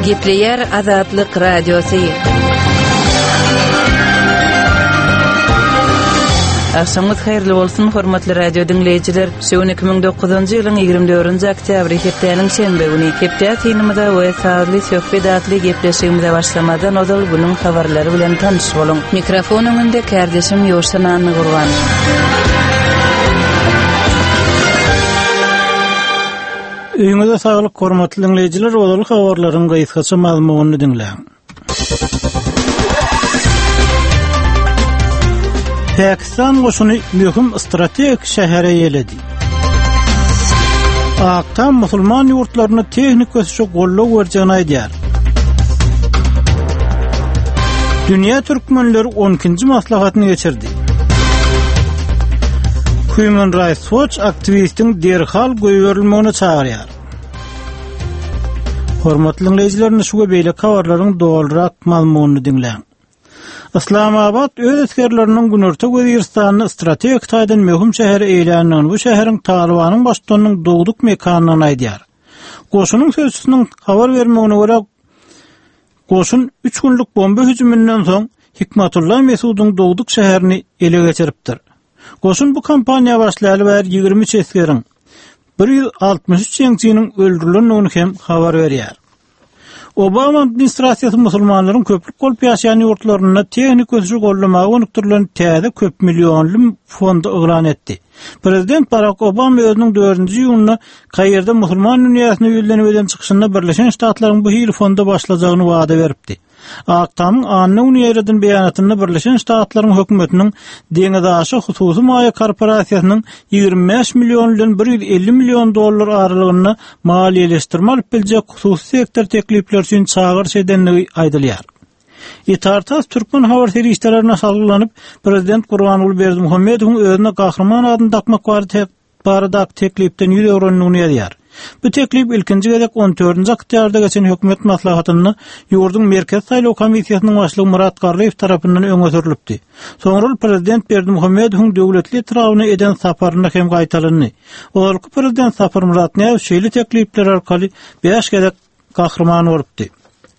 Gepleyer Azatlyk Radiosu. Akşamınız hayırlı olsun hormatly radio dinleyijiler. Şu 2009-njy ýylyň 24-nji oktýabry hepdeniň şembe güni hepde teýnimizde we saatly söhbet atly gepleşigimize başlamadan odal bunyň habarlary bilen tanyş boluň. Mikrofon öňünde kardeşim Ýoşan Anny Gurban. Öňüňizde saglyk hormatly dinleyijiler, odal habarlaryň gaýtgaça mazmunyny dinleň. Pakistan goşuny möhüm strategik şähere ýeledi. Aktam musulman ýurtlaryny tehnik ösüşe gollaw berjegini aýdýar. Dünýä türkmenleri 12-nji maslahatyny geçirdi. Human Rights Watch aktivistiň derhal goýberilmegine çagyrýar. Hormatly dinleyijiler, şu beýle habarlaryň dogrurak mazmunyny dinleň. Islamabad öz askerlerinin Günorta Weziristanyny strategik taýdan möhüm şäher eýlänýän bu şäheriň Talibanyň başçylygynyň dogduk mekanyny aýdýar. Goşunyň sözçüsiniň habar bermegine görä, goşun 3 günlük bomba hüjümünden soň Hikmatullah Mesudyň dogduk şäherini ele geçiripdir. Goşun bu kampaniýa başlaýaly bäri 23 askeriň 163 ýeňçiniň öldürilendigini hem habar berýär. Obama administrasiýasy musulmanlaryň köplük bolup ýaşaýan ýurtlaryna tehnik ösüşi gollamagy önükdirilen täze köp millionly fondy eglan etdi. Prezident Barack Obama özüniň 4-nji ýylyna Kayrda musulman dünýäsine ýüzlenip eden çykyşynda Birleşen Ştatlaryň bu hili fonda başlajagyny wada beripdi. Aktamyň anyny ýerden beýanatynda Birleşen Ştatlaryň hökümetiniň deňizaşy hususy maýa korporasiýasynyň 25 milliondan 150 million dollar aralygyna maliýeleşdirme alyp biljek hususy sektor teklipleri üçin çağırış edenligi aýdylýar. İtartas Türkmen habar serişlerine salgylanyp Prezident Gurbanuly Berdimuhammedowyň özüne gahrman adyny takmak barada teklipden €100 ýaýar. Bu teklip ilkinji gezek 14-nji oktýabrda geçen hökümet maslahatyny ýurdun merkez saýlaw komissiýasynyň başlygy Murat Garliýew tarapyndan öňe sürilipdi. Soňra Prezident Berdimuhammedowyň döwletli tarawyna eden saparyna hem gaýtalyny. Olky Prezident Sapar Muratnaýew şeýle teklipler arkaly 5 gezek gahrman bolupdy.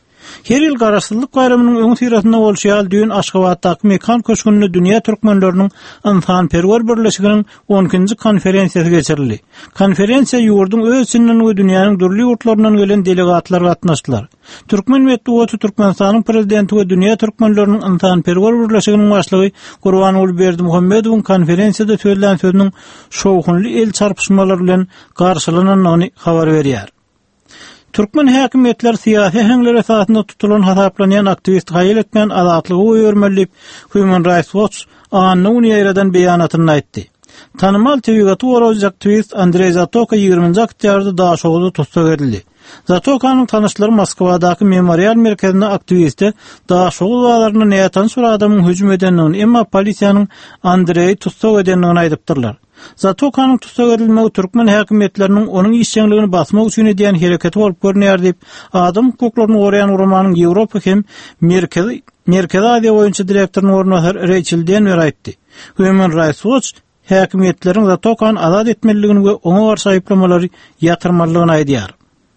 Her ýyl garaşsyzlyk bayramynyň öňü syrasynda bolşýal düýün Aşgabatdaky mekan köşkünde dünýä türkmenleriniň insanperwer birleşiginiň 12-nji konferensiýasy geçirildi. Konferensiýa ýurdun öz içinden we dünýäniň dürli ýurtlaryndan gelen delegatlar gatnaşdylar. Türkmen Medeniýeti Türkmenistanyň prezidenti we dünýä türkmenleriniň insanperwer birleşiginiň başlygy Gurbanuly Berdimuhammedowyň konferensiýada söýlän sözüniň şowhunly el çarpışmalary bilen garşylananyny habar berýär. Türkmen häkimetler siyasi heňler esasynda tutulan hasaplanýan aktivist gaýyl etmän azatlygy öýermelip Human Rights Watch anyny ýerden beýanatyny aýtdy. Tanymal televiziýa aktivist Andrey Zatoka 20-nji oktýabrda Daşoğlu'da tutsak edildi. Zatokanyň tanışlary Moskwadaky memorial merkezine aktivisti Daşoğlu wagtlaryna näýatan sur adamyň hüjüm edenligini, emma polisiýanyň Andrey tutsak edenligini aýdypdyrlar. Zatokanyň tutsak edilmegi Türkmen häkimetleriniň onuň işçiligini basmak üçin edýän hereketi bolup görünýär diýip adam hukuklaryny goraýan urmanyň Ýewropa hem Merkezi Aziýa boýunça direktorynyň ornatary Rachel Denver aýtdy. Human Rights Watch häkimetleriň Zatokany azat etmeligini we oňa garşy aýplamalary ýatyrmalygyny aýdýar.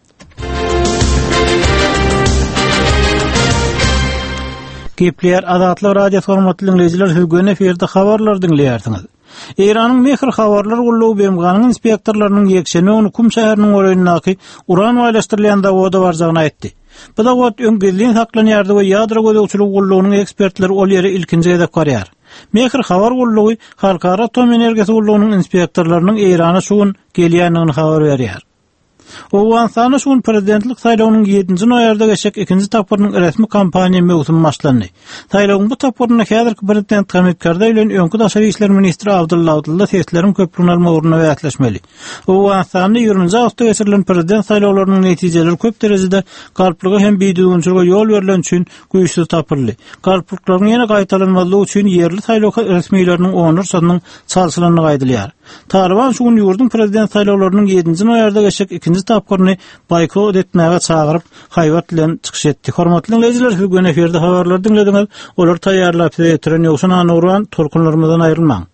Gepleyer Azatlyk radio formatly dinleyijiler, hügün eferde habarlar dinleýärsiňiz. Iranyň Mehr habarlar gollaw bemganyň inspektorlarynyň ýekşeni ony Kum şäheriniň oraynaky uran waýlaşdyrylýan dawoda barjagyny aýtdy. Bu dawat öňgedliň saklanýardy we ýadro gözegçilik gollawnyň ekspertleri ol ýere ilkinji gezek barýar. Mehr habar gollawy halkara atom energiýasy gollawnyň inspektorlarynyň Irana şuň gelýänini habar berýär. Owgansanyň şuň prezidentlik saýlawynyň 7-nji noýabrda geçek 2-nji tapyrynyň resmi kampaniýa mewsumy başlandy. Saýlawyň bu tapyryna häzirki prezident Hamid Karzai bilen öňkü daşary işler ministri Abdulla sesleriň köprüň alma ugruna wätleşmeli. Owgansanyň 20-nji awgustda geçirilen prezident saýlawlarynyň netijeleri köp derejede galplyga hem biýdügünçilige ýol berilen üçin güýçli tapyrly. Galplyklaryň ýene gaýtalanmalygy üçin ýerli saýlaw resmiýetleriniň onur sanynyň çalşylanyny gaýdylýar. Taliban şuň ýurdun prezident saýlawlarynyň 7-nji noýabrda geçek 2-nji tapyryny boykot etmäge çagyryp haýbat bilen çykyş etdi. Hormatly dinleyijiler, bugün eferde habarlar dinlediňiz. Olar taýýarlap ýetiren Ýoşan Anny Gurban, tolkunlarymyzdan aýrylmaň.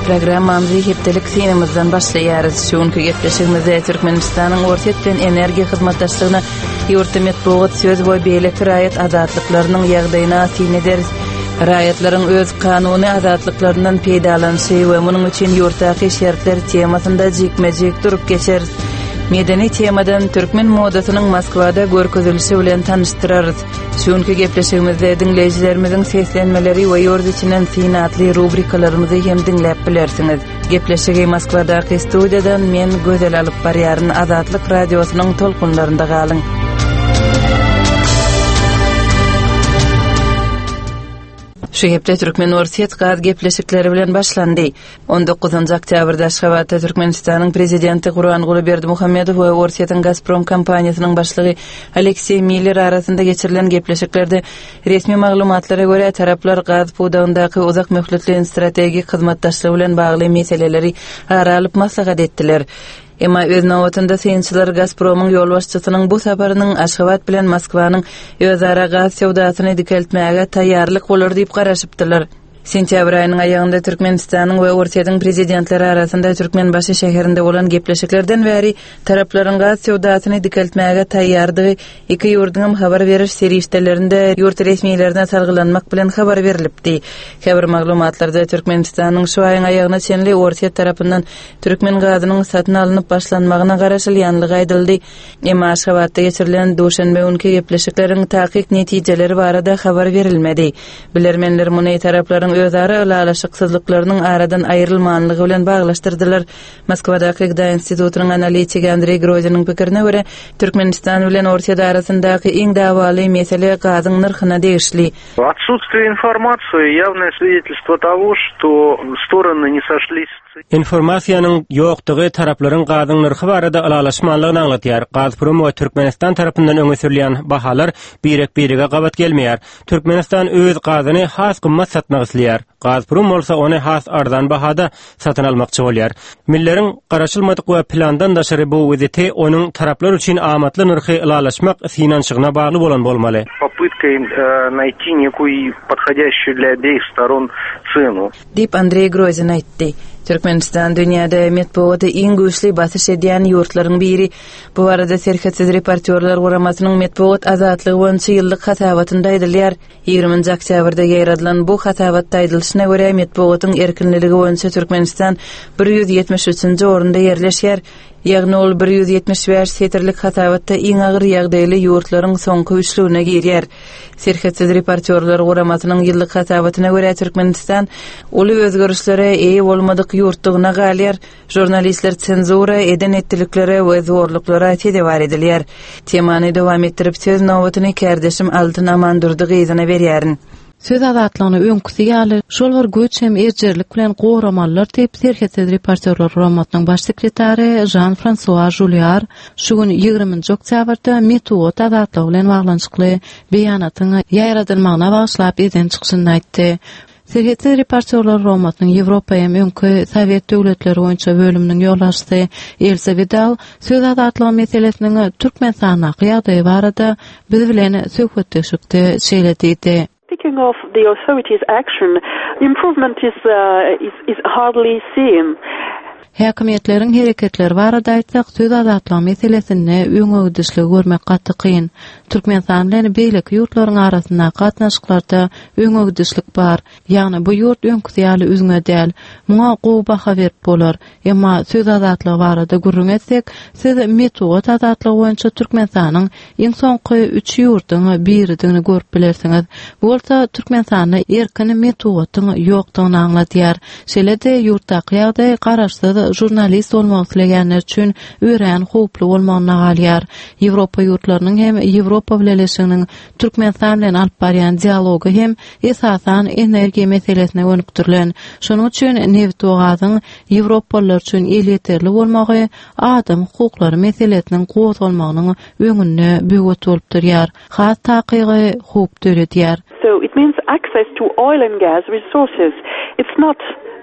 programmamyzy hepdelik sinimizden başlaýarys. Şonky gepleşigimizde Türkmenistanyň orta bilen energiýa hyzmatdaşlygyna ýurtda metbuat söz we beýleki raýat adatlyklarynyň ýagdaýyna tin ederiz. Raýatlaryň öz kanuny adatlyklarynyň peýdalanşy we munyň üçin ýurtdaky şertler temasynda jikmejik durup geçeriz. Medeni temadan Türkmen modasynyň Moskwada görkezilişi bilen tanıştyrarys. Şonky gepleşigimizde dinleýijilerimizin seslenmeleri we ýurt içinden synatly rubrikalarymyzy hem dinläp bilersiňiz. Gepleşigi Moskwadaky studiýadan men gözel alyp barýaryn Azatlyk radiosynyň tolkunlarynda galyň. Şu hepde Türkmen Orsiýet gaz gepleşikleri bilen başlandy. 19 oktýabrda Aşgabatda Türkmenistanyň prezidenti Gurbanguly Berdimuhammedow we Orsiýetiň Gazprom kompaniýasynyň başlygy Aleksey Miller arasynda geçirilen gepleşiklerde resmi maglumatlara görä taraplar gaz pudagyndaky uzak möhletli strategik hyzmatdaşlygy bilen bagly meseleleri aralyp maslahat etdiler. Emma öz nowatynda synçylar Gazpromyň ýol başçysynyň bu saparynyň Aşgabat bilen Moskwanyň özara gaz sewdasyny dikeltmäge taýýarlyk bolar diýip garaşypdylar. Sentýabr aýynyň aýagynda Türkmenistanyň we Orsiýetiň prezidentleri arasynda Türkmenbaşy şäherinde bolan gepleşiklerden bäri taraplaryň gaz sewdasyny dikeltmäge taýýardygy iki ýurtdyň habar beriş serişdelerinde ýurt resmiýetlerine salgylanmak bilen habar berilipdi. Habar maglumatlarda Türkmenistanyň şu aýyň aýagyna çenli Orsiýet tarapyndan Türkmen gazynyň satyn alynıp başlanmagyna garaşylýanlygy aýdyldy. Emma Aşgabatda geçirilen duşanbe günkü gepleşikleriň takyk netijeleri barada habar berilmedi. Bilermenler muny taraplaryň özara alaşyksyzlyklarynyň aradan aýrylmanlygy bilen baglaşdyrdylar. Moskwadaky Gda institutynyň analitik Andrey Groznyň pikirine görä, Türkmenistan bilen Orsiýet arasyndaky iň dawaly mesele gazyň narhyna degişli. Отсутствие информации — явное свидетельство того, что стороны не сошлись. Informasiýanyň ýokdugy taraplaryň gazyň narhy barada alalaşmanlygyny aňlatýar. Gazprom we Türkmenistan tarapyndan öňe sürilýän bahalar birek-birege gabat gelmeýär. Türkmenistan öz gazyny has gymmat satmak isleýär. Gazprom bolsa ony has arzan bahada satyn almakçy bolýar. Milleriň garaşylmadyk we plandan daşary bu wezeti onuň taraplar üçin amatly narhy alalaşmak synanşygyna bagly bolan bolmaly. Попыткой найти некую подходящую для обеих сторон цену. Dip Andrey Grozny aýtdy. Türkmenistan dünýäde metbuaty iň güýçli basyş edýän ýurtlaryň biri. Bu arada Serhetsiz reportyorlar guramasynyň metbuat azatlygy boýunça ýyllyk hatabatynda aýdylýar. 20 oktýabrda ýaradylan bu hatabatda aýdylyşyna görä metbuatyň erkinligi boýunça Türkmenistan 173-nji orunda ýerleşýär. Ýagny ol 175 setirlik hatabatda iň agyr ýagdaýly ýurtlaryň soňky üçlügine girýär. Serhetsiz reportyorlar guramasynyň ýyllyk hatabatyna görä Türkmenistan uly özgörüşlere eýe bolmadyk ýurtdygyna galýar. Jurnalistler senzura eden etdilikleri we zorluklara tedewar edilýär. Temany dowam etdirip söz nowatyny kärdeşim Altyn Amandurdy gyzyna berýärin. Söz azatlygyny öňküsi ýaly şollar göç hem erjerlik bilen goramallar diýip Serhetsiz reportyorlar guramasynyň baş sekretary Jean-François Julliard şu gün 20 oktýabrda metbuat azatlygy bilen baglanşykly beýanatyny ýaýradylmagyna bagyşlap eden çykyşyny aýtdy. Serhetsiz reportyorlar guramasynyň Ýewropa hem öňkü Sowet döwletleri boýunça bölüminiň ýolbaşçysy Elsa Vidal söz azatlygy meselesiniň Türkmenistana ýagdaýy barada biz bilen söhbetleşipdi şeýledidi. Speaking of the authorities' action, improvement is hardly seen. Häkimetleriň hereketleri barada aýtsak, söz azatlygy meselesini öňe görmek gaty kyn. Türkmenistan bilen beýleki ýurtlaryň arasynda gatnaşyklarda öňe bar. Ýagny bu ýurt öňküsi ýaly üzüňe däl, muňa gowy baha berip bolar. Emma söz azatlygy barada gurrun etsek, siz metbuat azatlygy boýunça Türkmenistanyň iň soňky 3 ýurtyň biridigini görüp bilersiňiz. Bolsa Türkmenistanyň erkin metbuatyň ýokdugyny aňlatýar. Şeýle-de ýurtdaky ýagdaý garaşsyz jurnalist bolmak islegenler üçin ören hoply bolmagyna galýar. Ýewropa ýurtlarynyň hem Ýewropa bileşiginiň Türkmenistan bilen alyp barýan dialogy hem esasan energiýa meselesine öňkdirilen. Şonuň üçin neft we gazyň Ýewropalılar üçin ýeterli bolmagy adam hukuklary meselesiniň gozulmagynyň öňüne böwet bolup durýar. Has takygy hop döredýär. So it means access to oil and gas resources. It's not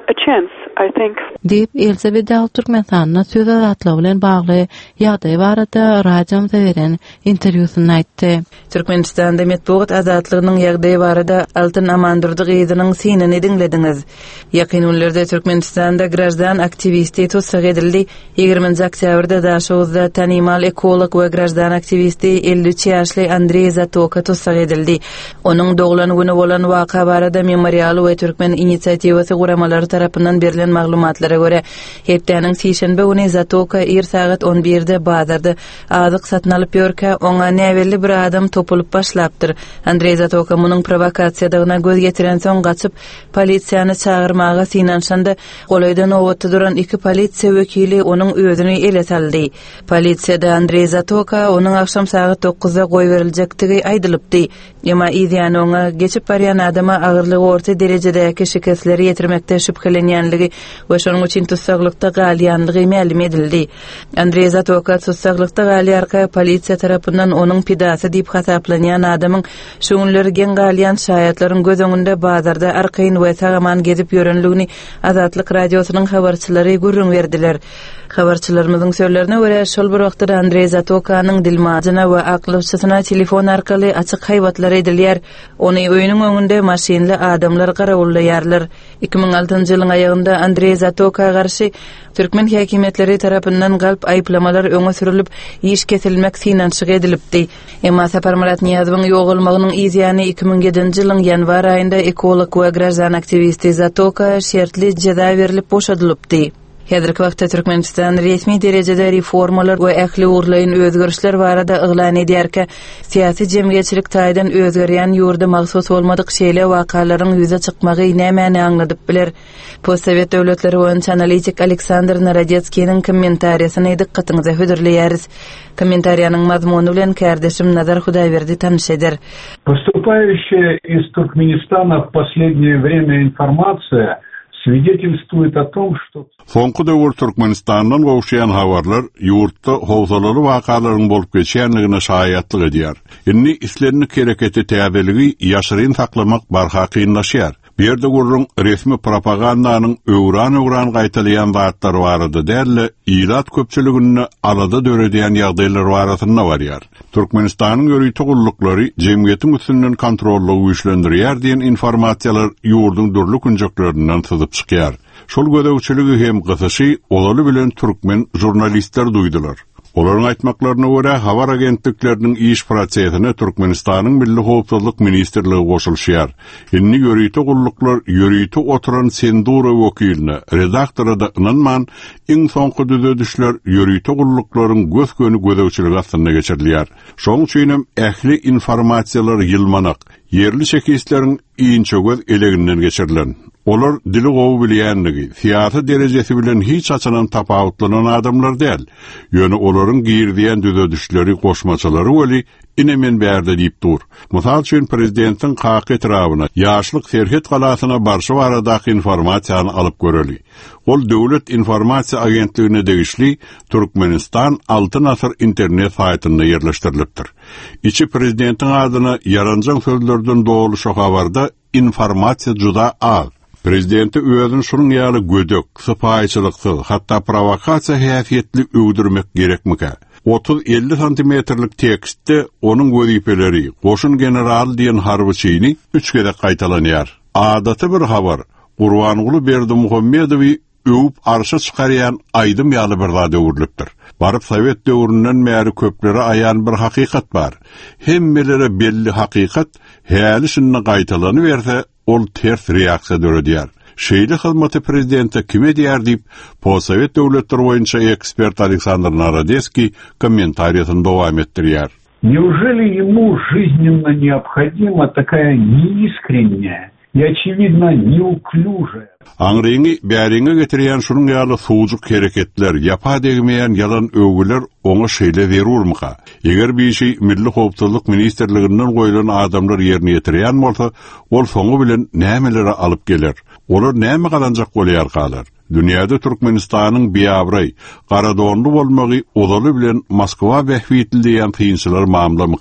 a chance, I think. Deyip Elizabeth Dağ Türkmenistan'a söz azatlığı bilen bağlı ýagdaý barada radiomuza beren interwýusynda aýtdy. Türkmenistanda metbuat azatlygynyň ýagdaýy barada Altyn Amandurdy gyzynyň synini dinlediňiz. Ýakyn günlerde Türkmenistanda grajdan aktivisti tutsak edildi. 20 oktýabrda Daşowuzda tanymal ekolog we grajdan aktivisti 53 ýaşly Andrey Zatoka tutsak edildi. Onuň doglan güni bolan waka barada memorialy we Türkmen inisiatiwasy guramalary tarapyndan berilen maglumatlara göre hepdäniň sişenbe güni Zatoka er saat 11-de bazarda azyk satyn alyp ýörkä oňa näwelli bir adam topulup başlapdyr. Andrey Zatoka munyň provokasiýadygyna göz getiren soň gaçyp polisiýany çağırmaga synanşanda golaýdan owatda duran iki polisiýa wekili onuň özüni ele saldy. Polisiýada Andrey Zatoka onuň akşam saat 9-da goý beriljekdigi aýdylypdy. Ema izýan oňa geçip barýan adama agyrlygy orta derejedäki şikestleri ýetirmekde şüphelenýänligi we şonuň üçin tutsaklykda galýanlygy ma'lum edildi. Andrey Zatoka tutsaklykda galýarka polisiýa tarapyndan onuň pidasy diýip hasaplanýan adamyň şu günleri gen galýan şaýatlaryň göz öňünde bazarda arkaýyn we sagaman gezip ýörenligini Azatlyk radiosynyň habarçylary gurrun berdiler. Habarçylarymyzyň sözlerine görä şol bir wagtda Andrey Zatokanyň dilmadyna we aklywçysyna telefon arkaly açyk haýbatlar edilýär. Ony öýüniň öňünde maşinli adamlar garawullaýarlar. 2006-njy ýylyň aýagynda Andrey Zatoka garşy Türkmen häkimetleri tarapyndan galp aýplamalar öňe sürilip iş kesilmek synanşyk edilipdi. Emma Sapar Murat Niýazowyň ýogulmagynyň izýany 2007-nji ýylyň ýanwar aýynda ekolog we grajdan aktivisti Zatoka şertli jeza berilip boşadylypdy. Häzirki wagtda Türkmenistan resmi derejede reformalar we ähli urlaýyn özgörüşler barada yglan edýärkä, syýasy jemgyýetçilik taýdan özgerýän ýurda magsus bolmadyk şeýle wakalaryň ýüze çykmagy nämäni aňladyp biler. Postsovet döwletleri boýunça analitik Aleksandr Narodetskiň kommentariýasyny dikkatiňize hödürleýäris. Kommentariýanyň mazmuny bilen kardeşim Nazar Hudaýberdi tanış eder. Поступающая из Туркменистана в последнее время информация свидетельствует о том, что Soňky döwür Türkmenistandan gowşaýan habarlar ýurtda howsalaly wakalaryň bolup geçýänligine şaýatlyk edýär. Inni islenlik hereketi täzeligi ýaşyryn saklamak barha kynlaşýar. Berde gurrun resmi propagandanyň öwran gaýtalýan watlary barady dälle, ilat köpçüligini alada döredýän ýagdaýlar barasyna barýar. Türkmenistanyň ýörüýti gullukları jemgyýetiň üstünden kontrollugy güýçlendirýär diýen informasiýalar ýurdun durly künjeklerininden syzyp çykýar. Şol gödäwçiligi hem gysyşy olaly bilen türkmen jurnalistler duýdular. Olaryň aýtmaklaryna görä habar agentlikleriniň iş prosesine Türkmenistanyň Milli Howpsuzlyk Ministrligi goşulýar. Inni ýörüýti gulluklar ýörüýti oturan sendura wekiline, redaktora da ynanman, iň soňky düzedişler ýörüýti gulluklaryň gözgöni gödäwçiligi astyna geçirilýär. Şoň üçin hem ähli informasiýalar ýylmanak, yerli çekistleriň iňçe göz eleginden geçirilen. Olar dili gowy bilýänligi, syýasy derejesi bilen hiç açanan tapawutlanan adamlar däl. Ýöne olaryň girdiýän düzedişleri, goşmaçylary weli inemen bärde diýip dur. Mysal üçin prezidentiň haky etrawyna, ýaşlyk Serhet galasyna barşy baradaky informasiýany alyp göreli. Ol döwlet informasiýa agentligine degişli Türkmenistan Altyn Asr internet saýtyna ýerleşdirilipdir. İçi prezidentiň adyna ýaranjak sözlerden dogry şo habarda informasiýa juda az. Prezidenti özüň şunun ýaly gödök, sypaýçylykly, hatda provokasiýa häsiýetli öwdürmek gerekmika. 30-50 santimetrlik tekstde onun wezipleri, goşun general diýen harbyçyny 3 kere gaýtalanýar. Adaty bir habar, Gurbanguly Berdimuhammedowy öwüp arşa çykarýan aýdym ýaly bir zat öwürlükdir. Baryp Sowet döwründen bäri köplere aýan bir hakykat bar. Hemmelere belli hakykat häli şunna gaýtalany berse, ol ters reaksiýa döredýär. Şeýle hyzmaty prezidenti kime diýär diýip, Postsovet döwletleri boýunça ekspert Aleksandr Narodetski kommentariýasyny dowam etdirýär. неужели ему жизненно необходима такая неискренняя и, очевидно, неуклюжая. Aňryňy bäriňe getirýän şunun ýaly suwjuk hereketler, ýapa degmeýän yalan öwgüler oňa şeýle berurmyka? Eger bir şey Milli Howpsuzlyk Ministrliginden goýulan adamlar ýerine ýetirýän bolsa, ol soňu bilen nämelere alyp geler? Olar näme galanjak bolýar galar? Dünýäde Türkmenistanyň biýabry, garadonly bolmagy odaly bilen Moskwa bähwitildiýän kynçylar mamlamyka.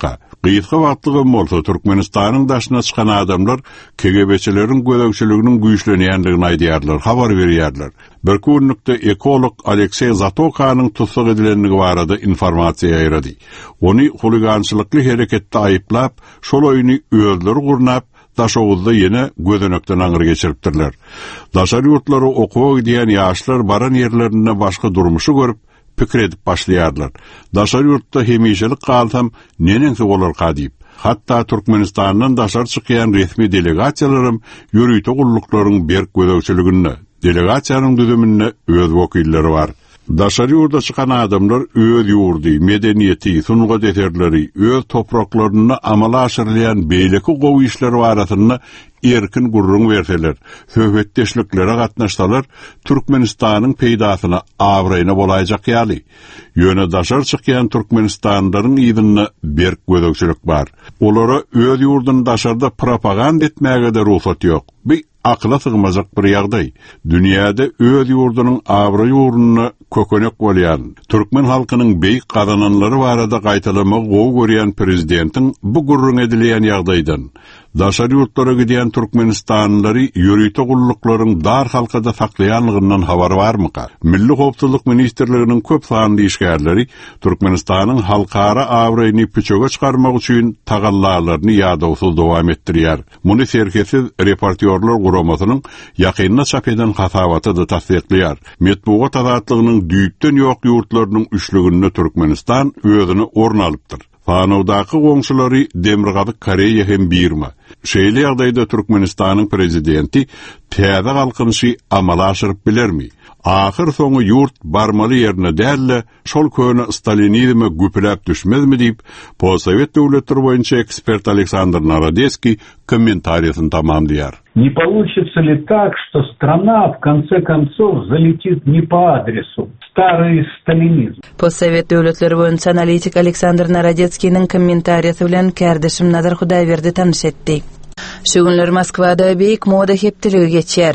Gıyıtga wagtlygym bolsa Türkmenistanyň daşyna çykan adamlar KGB'çilerin gödökçiliginiň güýçlenýändigini aýdýarlar, habar berýärler. Bir kunlukda ekolog Aleksey Zatokanyň tutsak edilenligi barada informasiýa aýrady. Ony huligançylykly hereketde aýyplap, şol oýuny öýleri gurnap, Daşowuzda ýene gözenekden aňyr geçiripdirler. Daşar ýurtlary okuwa gidýän ýaşlar baran ýerlerinde başga durmuşy görüp pikir edip başlaýarlar. Daşar ýurtda hemişelik galsam nenense bolarka diýip. Hatta Türkmenistandan daşar çykýan resmi delegasiýalarym ýürüýte gullyklaryň berk gödökçiligine, delegasiýanyň düzümine öz wekilleri bar. Daşar ýurda çykan adamlar öz ýurdy, medeniýeti, sunuga deterleri, öz topraklaryny amala aşyrlayan beýleki gowy işleri baratyny erkin gurrun berseler, söhbetdeşliklere gatnaşsalar, Türkmenistanyň peýdasyna awraýna bolaýjak ýaly. Ýöne daşar çykýan Türkmenistanlaryň ýygyny berk gödökçilik bar. Olara öz ýurduny daşarda propaganda etmäge de ruhsat ýok. Akla sığmazak bir ýagdaý. Dünýäde öz ýurdunyň awra ýurduny kökenek bolýan, türkmen halkynyň beýik gazananlary barada gaýtalama gowy görýän prezidentiň bu gurrun edilýän ýagdaýdan daşar ýurtlara gidýän Türkmenistanlary ýürüýte gullyklaryň dar halkada saklaýanlygyndan habar barmy? Milli howpsuzlyk ministrliginiň köp sanly işgärleri Türkmenistanyň halkara awraýny piçoga çykarmak üçin tagallalaryny ýadawsuz dowam etdirýär. Muny serkesiz reportýorlar guramasynyň ýakynyna çap eden hasabaty da tasdikleýär. Metbuat azatlygynyň düýpden ýok ýurtlarynyň üçlüginde Türkmenistan özüni orun alypdyr. Fanowdaky goňşulary Demirgazy Koreýa hem birma. Şeýle ýagdaýda Türkmenistanyň prezidenti täze galkynşy amala aşyryp bilermi? Ahir soňy ýurt barmaly ýerine dälle şol köne Stalinizme güpläp düşmezmi diýip, Possovet döwletleri boýunça ekspert Aleksandr Narodецкий комментарийsin tamamlaýar. Не получится ли так, что страна в конце концов залетит не по адресу? Старый сталинизм. Possovet döwletleri boýunça analitik Aleksandr Narodецкийниň kommentariýasy bilen kärdeşim Nazar Hudaýberdi tanış etdi. Şu günler Moskwada beýik moda heptiligi geçýär.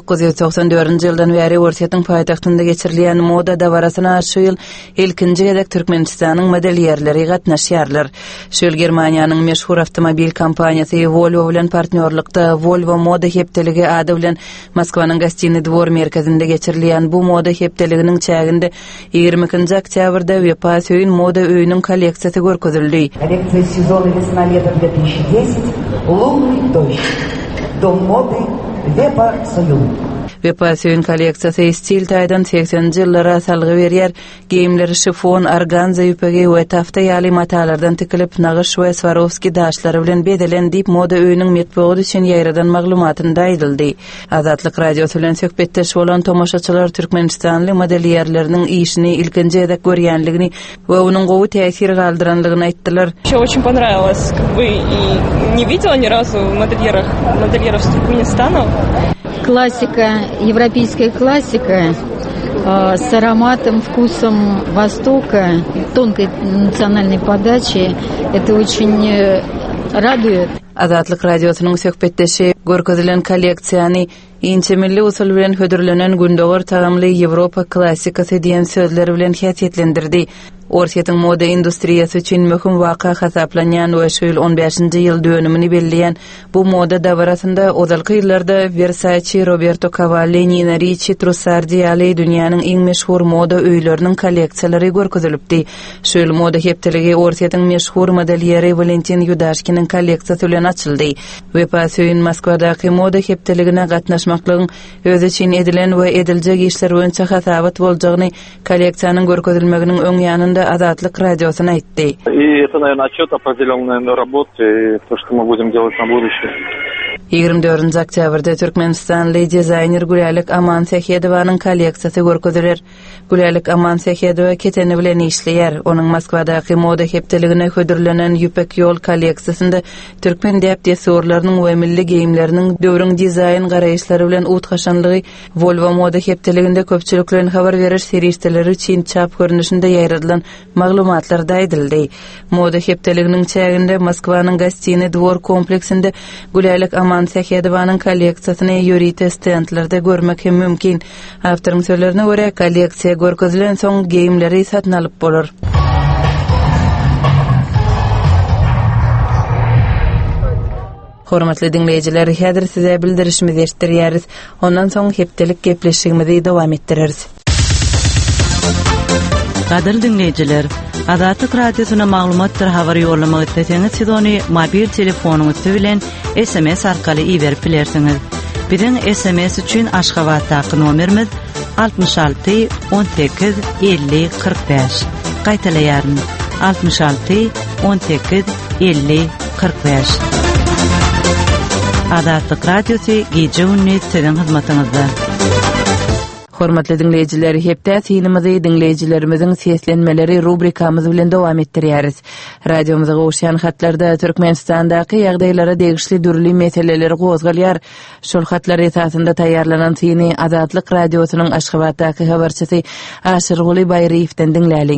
1994-nji ýyldan bäri Orsiýetiň paýtagtynda geçirilýän moda dawarasyna şu ýyl ilkinji gezek Türkmenistanyň modelýerleri gatnaşýarlar. Şu ýyl Germaniýanyň meşhur awtomobil kompaniýasy Volvo bilen partnerlikda Volvo moda heptiligi ady bilen Moskwanyň Gostiny dwor merkezinde geçirilýän bu moda heptiliginiň çäginde 22 oktýabrda Wepa Söýün moda öýüniň kolleksiýasy görkezildi. Коллекция сезона весна-лето 2010 «Лунный дождь». Дом моды Wepa Söýün. Wepa Söýün kolleksiýasy stil taýdan 80-nji ýyllara salgy berýär. Giyimleri şifon, organza ýüpegi we tafta ýaly matalardan tikilip nagyş we Swarovski daşlary bilen bedelen diýip moda öýüniň metbuaty üçin ýaýradan maglumatynda aýdyldy. Azatlyk radiosu bilen söhbetdeş bolan tomoşaçylar Türkmenistanly modelýerleriniň işini ilkinji edek görýänligini we onuň gowy täsir galdyranlygyny aýtdylar. Ещё очень понравилось, и не видела ни разу модельеров с Туркменистана. Классика, европейская классика с ароматом, вкусом Востока, тонкой национальной подачи. Это очень радует. Azatlyk radiosynyň söhbetdeşi görkezilen kolleksiýany inçe milli usul bilen hödürlenen gündogor tagamly Ýewropa klassikasy diýen sözler bilen häsiýetlendirdi. Orsiýetiň moda industriýasy üçin möhüm waka hasaplanýan we şu ýyl 15-nji ýyl dönümini belleýän bu moda dawarasynda ozalky ýyllarda Versace, Roberto Cavalli, Nina Ricci, Trussardi ýaly dünýäniň iň meşhur moda öýleriniň kolleksiýalary görkezilipdi. Şu ýyl moda heptiligi Orsiýetiň meşhur modelýeri Valentin Yudashkin'in kolleksiýasy bilen açyldy. Wepa Söýün Moskwadaky moda heptiligine gatnaşmaklygyň özü üçin edilen we ediljek işler boýunça hasabat boljagyny kolleksiýanyň görkezilmeginiň öň ýanynda Azatlyk radiosyna aýtdy. И это, наверное, отчет определенной работы, то, что мы будем делать на будущее. 24 oktýabrda Türkmenistanly dizayner Gülälik Aman Sehedowanyň kolleksiýasy görkezilir. Gülälik Aman Sehedowa keteni bilen işleýär. Onuň Moskwadaky moda heptiligine hödürlenen Ýüpek ýol kolleksiýasynda türkmen däpdesorlarynyň we milli giyimleriniň döwrüň dizayn garaýşlary bilen utgaşanlygy Volvo moda heptiliginde köpçüliklerin habar berer seriýetleri üçin çap görnüşinde ýaýradylan maglumatlarda aýdyldy. Moda heptiliginiň çäginde Moskwanyň Gostiny dwor kompleksinde Gülälik Aman Sehedowanyň kolleksiýasyny ýörite stendlerde görmek hem mümkin. Awtoryň sözlerine görä kolleksiýa görkezilen soň giyimleri satyn alyp bolar. Hormatly dinleyijiler, häzir size bildirişimizi eşitdirýäris. Ondan soň hepdelik gepleşigimizi dowam etdireriz. Gadyr dinleyijiler, Azatlyk radiosyna maglumatlar habar ýollamak isleseňiz siz ony mobil telefonuňyz bilen SMS arkaly iýerip bilersiňiz. Biziň SMS üçin Aşgabatdaky nomerimiz 66 18 50 45. Gaýtalaýaryn 66 18 50 45. Azatlyk radiosy gece ünni sizin hyzmatyňyzda. Hormatly dinleyijiler, hepde sinimizi dinleyijilerimizin seslenmeleri rubrikamız bilen dowam etdirýäris. Radiomuza goşýan hatlarda Türkmenistandaky ýagdaýlara degişli dürli meseleleri gozgalýar. Şol hatlar esasında taýýarlanan sini Azatlyk radiosynyň Aşgabatdaky habarçysy Aşyrguly Baýryewden dinläliň.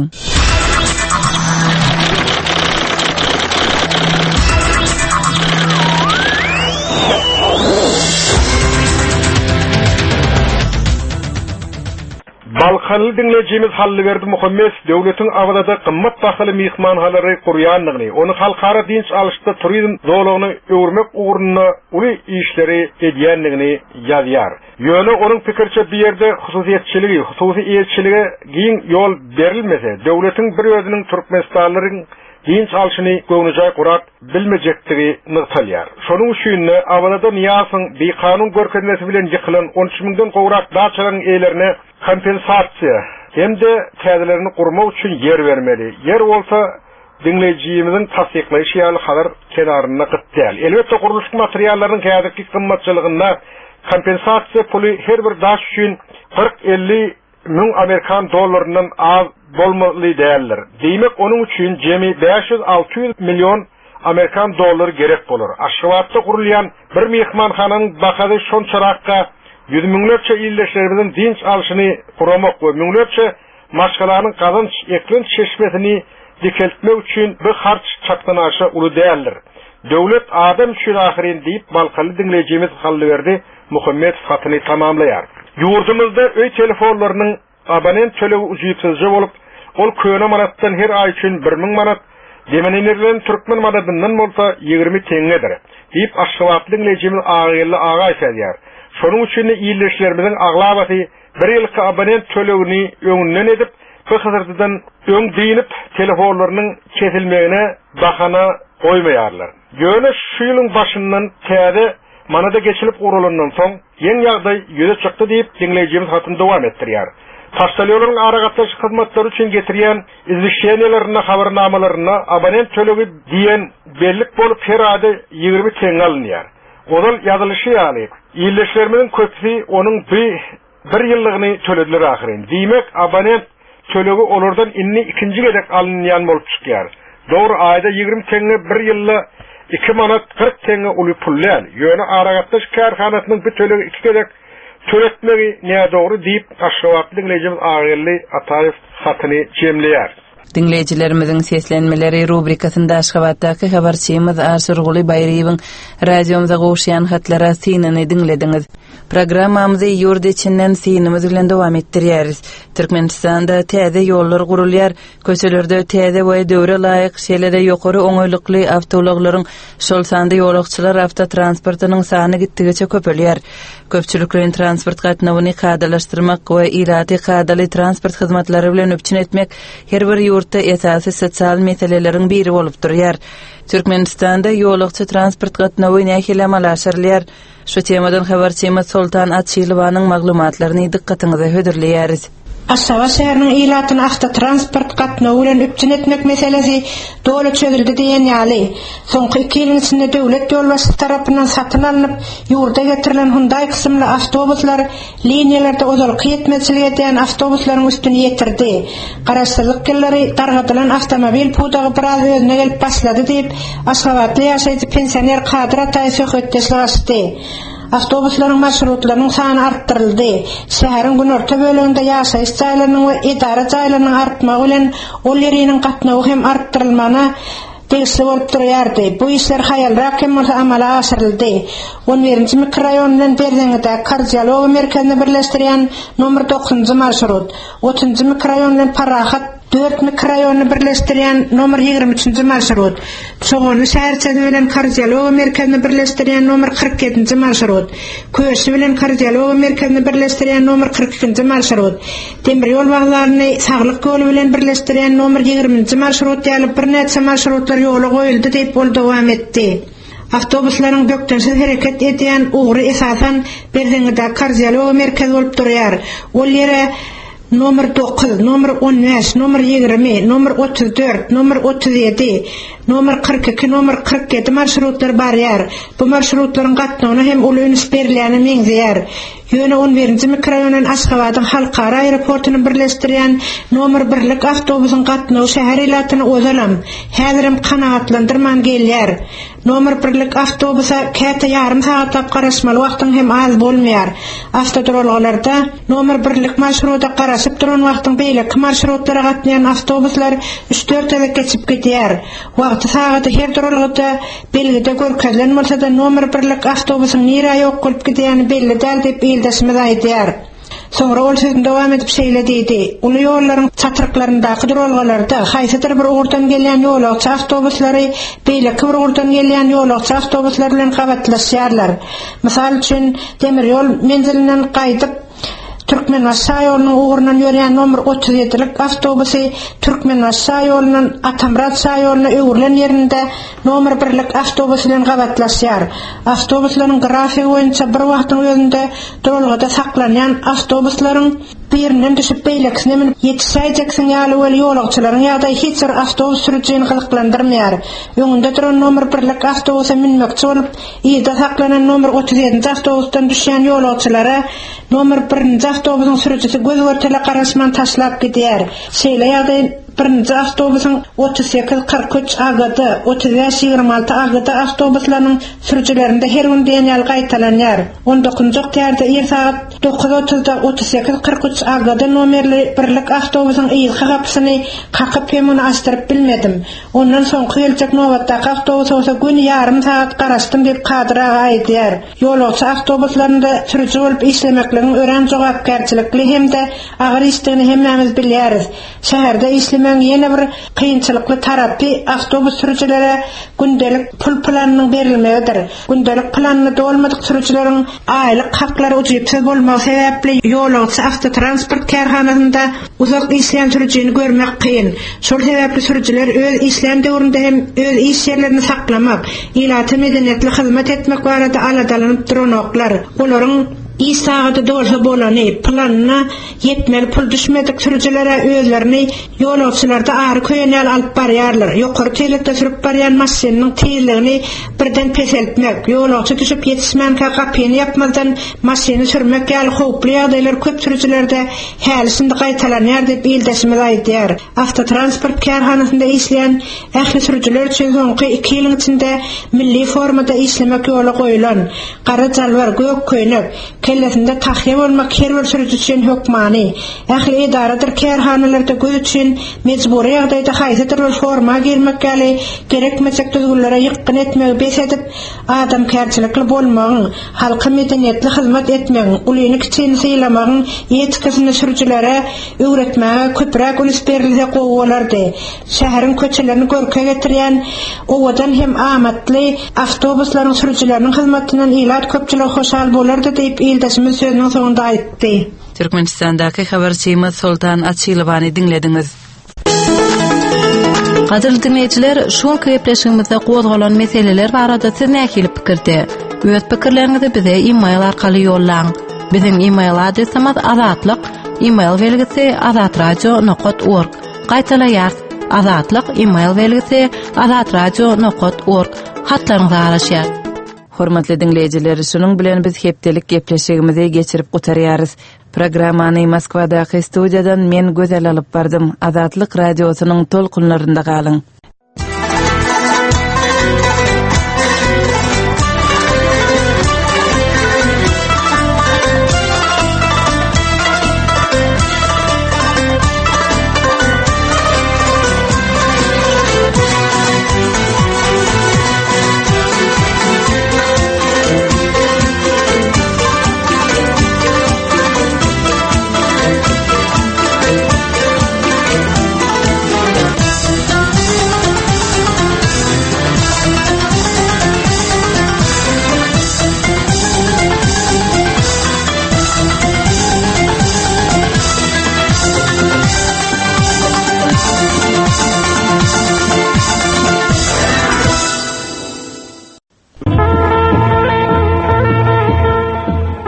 Balkanlı dinleyicimiz Hallıverdi Muhammed devletin avadada qımmat bahaly mihmanhalary qurýanlygyny, onu halkara dinç alışda turizm zolugyny öwürmek uğruna uly işleri edýänligini ýazýar. Ýöne onun pikirçe bir ýerde hususiýetçiligi, hususy elçiligi giň ýol berilmese, devletin bir özüniň Türkmenistanlaryň dinç alşyny göwnüjay gurat bilmejekdigi nyktalýar. Şonuň üçin awalada niýasyň bir kanun görkezmesi bilen ýykylan 13.000den gowrak daçaryň eýlerine kompensasiýa hemde täzelerini gurmak üçin yer bermeli. Yer bolsa dinlejijimizin tasdiklaýyşy ýaly habar kenaryna gytdäl. Elbetde guruluş materiallarynyň häzirki kymmatçylygynda kompensasiýa puly her bir daş üçin 40-50 ming Amerikan dollarynyň az bolmaly däldir. Diýmek onuň üçin jemi 500-600 milyon Amerikan dollary gerek bolar. Aşgabatda gurulýan bir mehmanhananyň bahasy şonçarakka yüz miňlerçe illeşlerimizin dinç alşyny guramak we miňlerçe maşgalaryň kazanç eklenç çeşmesini dikeltmek üçin bir harç çaktanaşy uly däldir. Döwlet adam üçin ahirin diýip Balkanly dinlejimiz Hallyverdi Muhammed hatyny tamamlaýar. Ýurdumyzda öý telefonlarynyň abonent төлegi ücretsizce bolup, ol köne manatdan her ay üçin 1000 manat, demenenerilen Türkmen manatından bolsa 20 teňedir. Diýip Aşgabatly dinlejimiz Agylly aga aýtýar. Şonuň üçin ýylleşlerimizin aglabaty bir ýylky abonent tölegini öňünden edip, bu hazırdan öň diýilip telefonlarynyň kesilmegine bahana goýmaýarlar. Ýöne şu ýylyň başyndan täze manada geçilip urulandan soň ýeň ýagdaý ýüze çykdy diýip dinlejimiz hatyny dowam etdirýär. Taştalyoların aragatlaş hizmetleri için getiriyen izleşenlerine, habernamelerine abonent tölegi diyen bellik bolup her ayda 20 teň alınýar. Odal yazılışı ýaly. İlleşlerimizin köpsi onun bir ýyllygyny tölediler ahirin. Diýmek abonent tölegi olardan inni ikinci gedek alınýan bolup çykýar. Dogry ayda 20 teňe bir ýylda 2 manat 40 teňe uly pullýar. Ýöne aragatlaş karhanatynyň bir tölegi 2 gedek töretmegi näme dogry diýip Aşgabatly dinlejimiz Agylly Ataýew hatyny jemleýär. Dinleyijilerimizin seslenmeleri rubrikasynda Aşgabatdaky habarçymyz Aşyrguly Baýryewň radiomuza goşýan hatlara synany dinlediňiz. Programmamyzy ýurt içinden synymyz bilen dowam etdirýäris. Türkmenistanda täze ýollar gurulýar, köçelerde täze we döwre laýyk şeýlere ýokary oňoýlukly awtologlaryň şol sanda ýolakçylar awtotransportynyň sany gitdigiçe köpelýär. Köpçüliklerin transport gatnawyny kadalaşdyrmak we ýylady kadaly transport hyzmatlary bilen öpçün etmek her bir ýurtda esasy sosial meseleleriň biri bolup durýar. Türkmenistanda ýolakçy transport gatnawy nähili amalaşyrylýar. Şu temadan habarçymyz Sultan Atçylowanyň maglumatlaryny dikkatiňize hödürleýäris. Aşgabat şäheriniň ýylatyny awtotransport gatnawy bilen öpçün etmek meselesi dowlat çögüldi diýen ýaly. Soňky 2 ýyl içinde döwlet ýolbaşçy tarapyndan satyn alynıp, ýurda getirilen Hyundai kysymly awtobuslar liniýalarda ozalky ýetmezçilik eden awtobuslaryň üstüne ýetirdi. Garaşsyzlyk gelleri dargadylan awtomobil pudagy biraz özüne gelip başlady diýip Aşgabatly ýaşaýjy pensioner Kadir Ataýew söhbetdeşlik açdy. Avtobuslaryň marşrutlarynyň sany arttyryldy. Şäheriň günorta böleginde ýaşaýyş jaýlarynyň we idara jaýlarynyň artmagy bilen ol ýeriniň gatnawy hem arttyrylmana tegişli bolup durýardy. Bu işler haýalrak hem amala aşyryldy. 11-nji mikroraýon bilen Berdeňede kardiologiýa merkezine birleşdirýän nomer 9-njy marşrut, 30-njy mikroraýon bilen Parahat 4 mikrorayonu birleştiren nomer 23-nji marşrut. Çoğunu şäherçesi bilen kardiologiya merkezini birleştiren nomer 47-nji marşrut. Köşü bilen kardiologiya merkezini birleştiren nomer 42-nji marşrut. Temir ýol baglaryny saglyk ýolu bilen birleştiren nomer 20-nji marşrut ýalyp bir neçe marşrutlar ýola goýuldy diýip bol dowam etdi. Awtobuslaryň döktensiz hereket edýän ugry esasan Berdiňede kardiologiya merkezi bolup durýar. Ol ýere nomer 9, nomer 15, nomer 20, nomer 34, nomer 37, nomer 42, nomer 47 marşrutlar barýar. Bu marşrutlaryň gatnawyna hem ulyny berilýäni meňzeýär. Ýöne 11-nji mikroraýonyň Aşgabatyň halkara aeroportuny birleşdirýän nomer 1-lik awtobusyň gatnawy şäher ilatyny ozalam. Häzirim kanagatlandyrman gelýär. Nomer 1-lik awtobusa käte ýarym sagatap garaşmaly wagtyň hem az bolmaýar. Awtodrolgalarda nomer 1-lik marşruta garaşyp duran wagtyň beýleki marşrutlara gatnaýan awtobuslar 3-4 saat geçip gidýär. Wagty sagaty her drolgada belgide görkezlen bolsa-da nomer 1-lik awtobusyň nirä ýok bolup gidýäni belli däl diýip ýyldaşmaz aýdýar. Soňra ol sözünde dowam edip şeýle diýdi. Uly ýollaryň çatyryklaryndaky drolgalarda haýsydyr bir ugurdan gelýän ýolagçy awtobuslary beýleki bir ugurdan gelýän ýolagçy awtobuslar bilen gabatlaşýarlar. Mysal üçin temir ýol menzilinden gaýdyp Türkmenbaşy ýolunyň ugurundan ýörýän nomer 37-lik awtobusy Türkmenbaşy ýolunyň Atamrat ýoluna öwrilen ýerinde nomer 1-lik awtobus bilen gabatlaşýar. Awtobuslaryň grafigi boýunça bir wagtyň özünde drolgada saklanýan awtobuslaryň birinden düşüp beýlekine minip ýetişäjeksin ýaly wel ýolagçylaryň ýa-da hiç bir awtobus sürüjini gyzyklandyrmaýar. Öňünde duran nomer 1-lik awtobusa minmekçi bolup, ýa-da saklanan nomer 37-nji awtobusdan düşýän ýolagçylara nomer 1-nji awtobusyň sürüjisi gözgörtele garaşman taşlap gidýär. Şeýle ýa-da birinji awtobusyň 38-43 AGD, 35-26 AGD awtobuslarynyň sürüjilerinde her gün deňel gaýtalanýar. 19-njy oktýarda ýer saat 9:30-da 38-43 AGD nomerli 1-lik awtobusyň ýygy gapysyny kakyp hem onu açdyryp bilmedim. Ondan soňky geljek nowatdaky awtobus bolsa gün ýarym saat garaşdym diýip Kadyr aga aýdýar. Ýolagçy awtobuslarynda sürüji bolup işlemekligiň ören jogapkärçilikli hemde agyr işdigini hemmemiz bilýäris. Şäherde işlemäň ýene bir kynçylykly tarapy awtobus sürüjilere gündelik pul planynyň berilmegidir. Gündelik planyny dolmadyk sürüjileriň aýlyk haklary ujypsyz bolmagy sebäpli ýolagçy avtotransport kärhanasynda uzak işleýän sürüjini görmek kyn. Şol sebäpli sürüjiler öz işleýän döwründe hem öz iş ýerlerini saklamak, ilaty medeniyetli hyzmat etmek barada aladalanyp duranoklar. Olaryň iş sagaty dolsa bolany planyna yetmeli pul düşmedik sürüjilere özlerini ýolagçylarda ary köýnäl alyp barýarlar. Ýokary teýlekde sürüp barýan maşynyň teýligini birden peseltmek, ýolagçy düşüp ýetişmän gapyny ýapmazdan maşyny sürmek ýaly howply ýagdaýlar köp sürüjilerde hälisinde gaýtalanýar diýip ýyldaşmaz aýdýar. Avtotransport kärhanasynda işleýän ähli sürüjiler üçin soňky 2 ýylyň içinde milli formada işlemek ýola goýulan gara jalbar gök köýnek kellesinde tahýa bolmak her bir sürüji üçin hökmany. Ähli idaradyr kärhanalarda göz üçin mecburi ýagdaýda haýsydyr bir forma girmek ýaly gerekmesek düzgünlere ýykyn etmegi bes edip adamkärçilikli bolmagyň, halka medeniyetli hyzmat etmegiň, ulyny kiçini syýlamagyň ýetkisyny sürüjilere öwretmäge köpräk ulus berilse gowalardy. Şäheriň köçelerini görke getirýän owadan hem amatly awtobuslaryň sürüjileriniň hyzmatyndan ilat köpçüler hoşal bolardy diýip ýyldaşmy sözüniň soňunda aýtdy. Türkmenistan'daki haberçimiz Sultan Açylybany dinlediňiz. Gadyr dinleýijiler, şol köpleşigimizde gozgalan meseleler barada siz näkilip pikirde? Öz pikirleriňizi bize e-mail arkaly ýollaň. Bizim e-mail adresimiz azatlyk, e-mail belgisi azatradio.org. Gaýtaýar, azatlyk e-mail belgisi azatradio.org. Hatlaryňyza garaşýar. Hormatly dinleýijiler, şunuň bilen biz hepdelik gepleşigimizi geçirip gutarýarys. Programmany Moskwadaky studiýadan men gözel alyp bardym. Azatlyk radiosynyň tolkunlarynda galyň.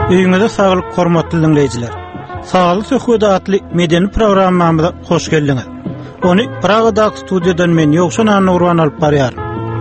Öýüňizde saglyk hormatly dinleýijiler. Saglyk söhbeti adly medeni programmamyza hoş geldiňiz. Ony Praga'da studiýadan men Ýogşan Nurwan alyp barýar.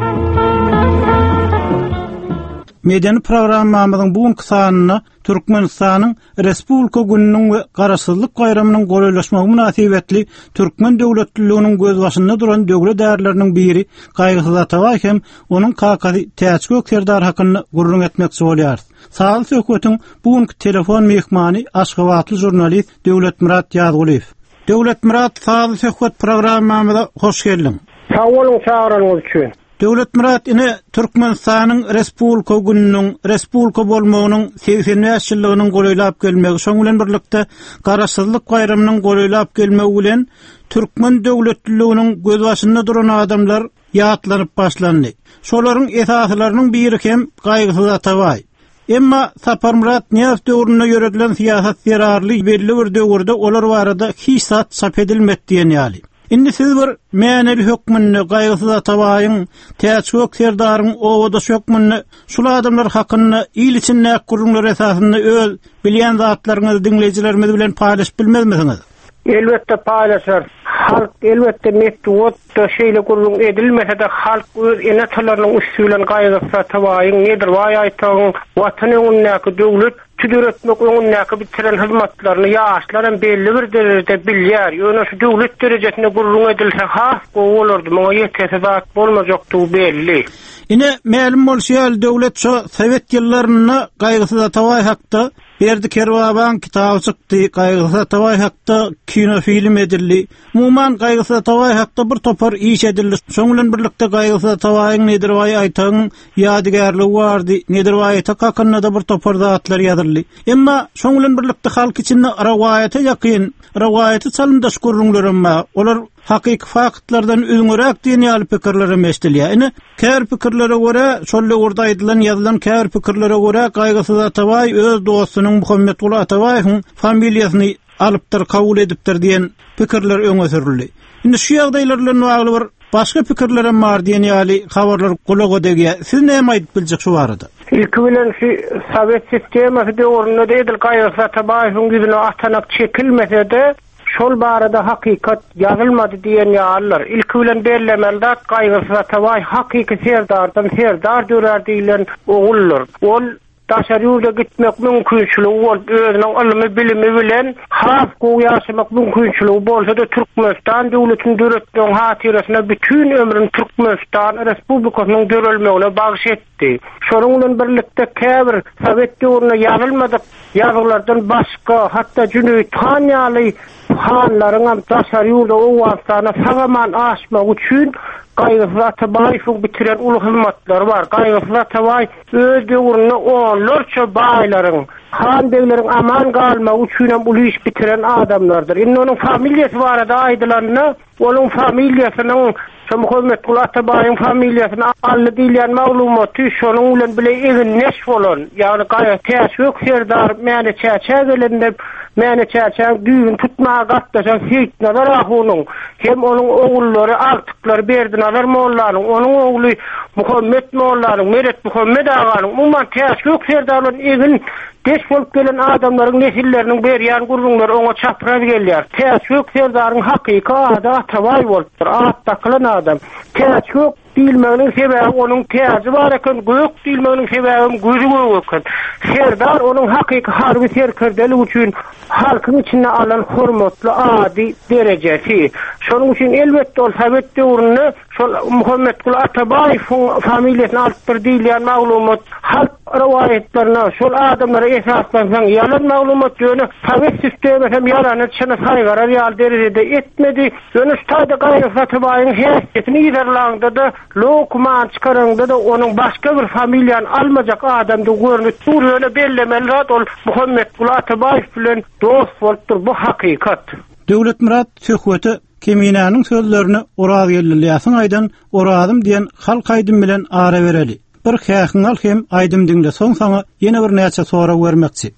Medeni programmamyzyň bugunky sanyny Türkmenistanyň Respublika gününiň we garaşsyzlyk gaýramynyň goýulaşmagy münasibetli Türkmen döwletliginiň göz başynda duran döwlet därleriniň biri Gaýgysyz Atabay hem onuň kakasy Täçgök Serdar hakyny gurrun etmekçi bolýar. Sağlı söhbetiň bugunky telefon mehmany Aşgabatly jurnalist Döwlet Murat Ýazguliýew. Döwlet Murat, sağlı söhbet programmamyza hoş geldiň. Sağ olun, çağırýanyňyz üçin. Döwlet Murat, ine Türkmenistanyň Respublika gününiň Respublika bolmagynyň 80-nji ýylynyň goýulap gelmegi şoň bilen birlikde garaşsyzlyk gaýramynyň goýulap gelmegi bilen Türkmen döwletliginiň göz başynda duran adamlar ýatlanyp başlandy. Şolaryň esaslarynyň biri hem Gaýgysyz Atabay. Emma Sapar Murat Niýaz döwrüne ýöredilen siýasat zerarly belli bir döwürde olar barada hiç sat çap edilmedi diýen ýaly. Indi siz bir mäňeli hökmünni Gaýgysyz Atabaýyň Täçgök Serdaryň owada hökmünni şol adamlar hakyny ýyl içinde gurrunlar esasynda öz bilýän zatlaryňyzy dinleýijilerimiz bilen paýlaşyp bilmezmisiňiz? Elbette paýlaşar. Halk elbette metwot şeýle gurrun edilmese de halk öz enetalarynyň üstünden Gaýgysyz Atabaýyň nedir waý aýtagyň watanyň näki döwlet tüdüretmek onun näki bitiren hyzmatlaryny ýaşlaryň belli bir derejede bilýär. Ýöne şu döwlet derejesinde gurrun edilse has goýulardy, maňa ýetese zat bolmajakdy belli. Ine ma'lum bolýar döwlet şu Sowet ýyllaryny Gaýgysyz Atabay hakda berdi Kerwaban kitabı çykdy, Gaýgysyz Atabay hakda kinofilm edildi. Muman Gaýgysyz Atabay hakda bir topar iş edildi. Şoň bilen birlikde Gaýgysyz Atabaýyň nedir waý aýtagyň ýadygarlygy bardy, nedir waý aýtak da bir topar zatlar ýazyldy. Emma şoň bilen birlikde halk içinde rawaýata ýakyn, rawaýaty çalyndaş gurrunlarym bar. Olar hakyky faktlardan öňürek diýen ýaly pikirlere meşdilýär. Ine kär pikirlere görä, şol orada aýdylan ýazylan kär pikirlere görä Gaýgysyz Atabay öz dostunyň Muhammed Ulu Atabaýyň familiýasyny alypdyr, kabul edipdir diýen pikirler öňe sürildi. Indi şu ýagdaýlar bilen bagly bir başga pikirlere bar diýen ýaly habarlar gulaga degýär. Siz näme aýdyp biljek şu barada? İlki bilen şu Sowet sistemasy döwründe edil Gaýgysyz Atabaýyň güzüne atanak çekilmese de şol barada hakikat yazılmadı diýen ýalylar. İlki bilen bellemeldat Gaýgysyz Atabaý hakyky serdardan serdar dörer diýilen ogullar. Ol daşary ýurda gitmek mümkinçiligi bolup özüniň ilmi bilimi bilen has gowy ýaşamak mümkinçiligi bolsa da Türkmenistan döwletiniň döretdiň hatyrasyna bütün ömrüni Türkmenistan Respublikasynyň dörelmegine bagyş etdi. Şonuň bilen birlikde käbir Sowet döwrüne ýazylmadyk ýazgylardan başga hatda Jüneýit Han ýaly hanlaryň daşary ýurda owasana sagaman aşmak üçin Gaýgysyz Atabaýyň bitiren uly hyzmatlary bar. Gaýgysyz Atabaý öz döwrüne onlarça baýlaryň, han döwletleriň aman galmagy üçin uly iş bitiren adamlardyr. Indi onuň familiýasy barada aýdylanyny, onuň familiýasynyň Muhammed Ulu Atabaýyň familiýasyny ally diýilen maglumaty şonuň bilen bile eginleş bolan, ýagny Täçgök Serdar meni çäçägelende meni çäçäň düýün tutmaga gatdaşan Seyit Nazar ahunyň hem onuň ogullary artyklary berdi Nazar mollanyň, onuň ogly Muhammed mollanyň, Meret Muhammed aganyň, umman Täçgök Serdaryň egin geç bolup gelen adamlaryň nesilleriniň berýän gurrunlary oňa çapraz gelýär. Täçgök Serdaryň hakyky ady Atabaý bolupdyr, atda kılan adam. Täçgök diýilmeginiň sebäbi onuň täzi bar eken, gök diýilmeginiň sebäbi gözü gök eken. Serdar onuň hakyky harby serkerdelik üçin halkyň içinde alan hormatly ady derejesi. Şonuň üçin elbetde ol Sowet döwründe şol Muhammed Ulu Atabaýyň familiýasyny alyp bir diýilen maglumat halk rawaýatlaryna şol adamlara esaslansaň ýalan maglumat ýöne Sowet sistemi hem ýalany çyna saýgarar ýal derejede etmedi. Ýöne ştaýda Gaýgysyz Atabaýyň häsiýetini ýerlangda da lokman çıkaranda da onuň başga bir familiýany almajak adamdy görnüp ýöne bellemelrat ol Muhammed Ulu Atabaýy bilen dost bolupdyr, bu hakykat. Döwlet Murat söhbeti Keminanyň sözlerini Oraz ýellilýäsiň aýdan Orazym diýen halk aýdym bilen ara bereli. Bir häkiň al hem aýdym diňde soň saňa ýene bir näçe sora bermekçi.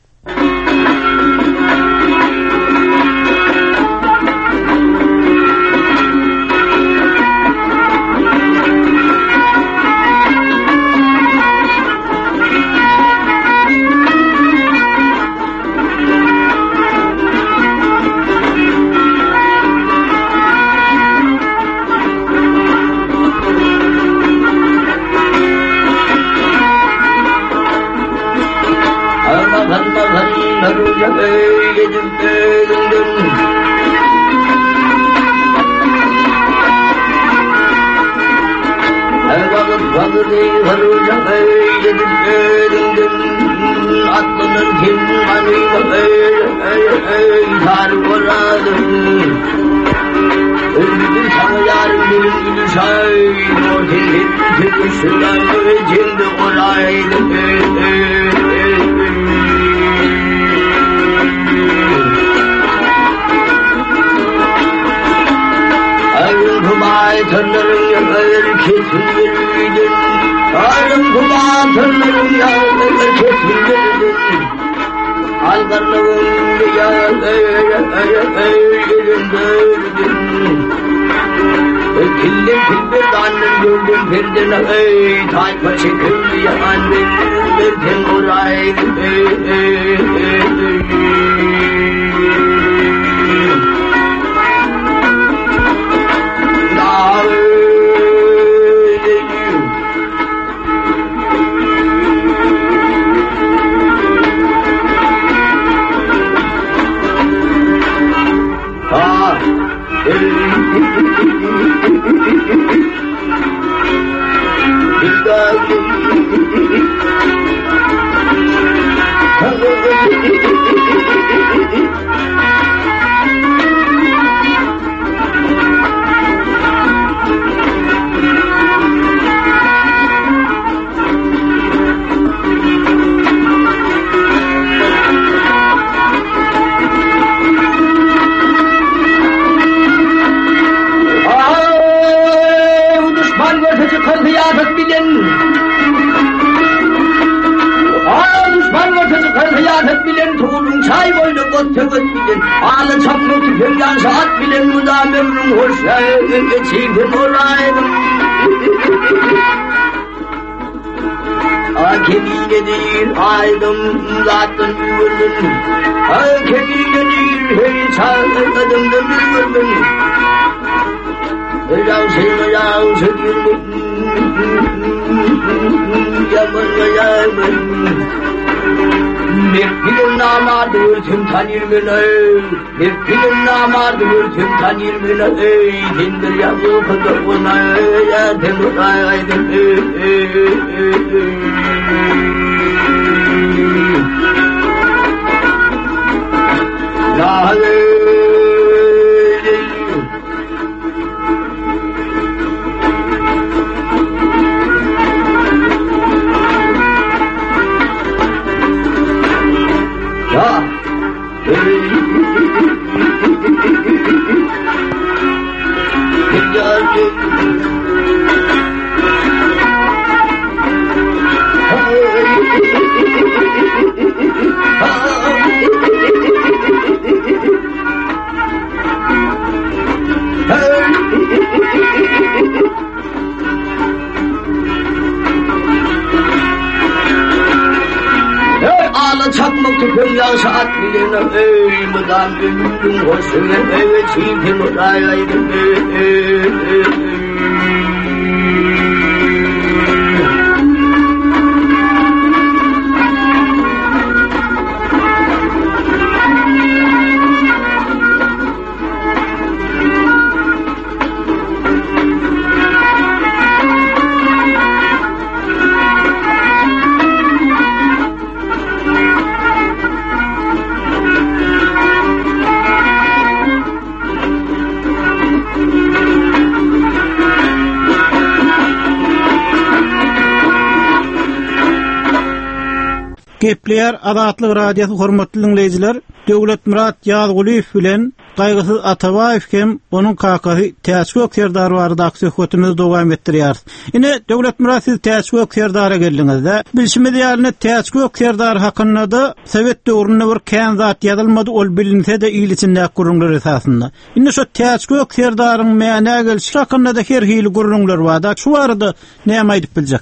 Gepler Azatlyk radiosu hormatly dinleyijiler, Döwlet Murat Ýazgulyew bilen Gaýgysyz Atabaýew hem onuň kakasy Täşwek Serdar barada söhbetimizi dowam etdirýär. Ine Döwlet Murat siz Täşwek Serdara geldiňizde, bilşimiz ýalyny Täşwek Serdar hakynda da Sowet döwründe bir kän zat ýazylmady, ol bilinse de ýyl içinde gurulmalar esasında. Ine şu Täşwek Serdaryň mäne gelşi hakynda da her hili gurulmalar bar. Şu arada näme aýdyp biljeksen?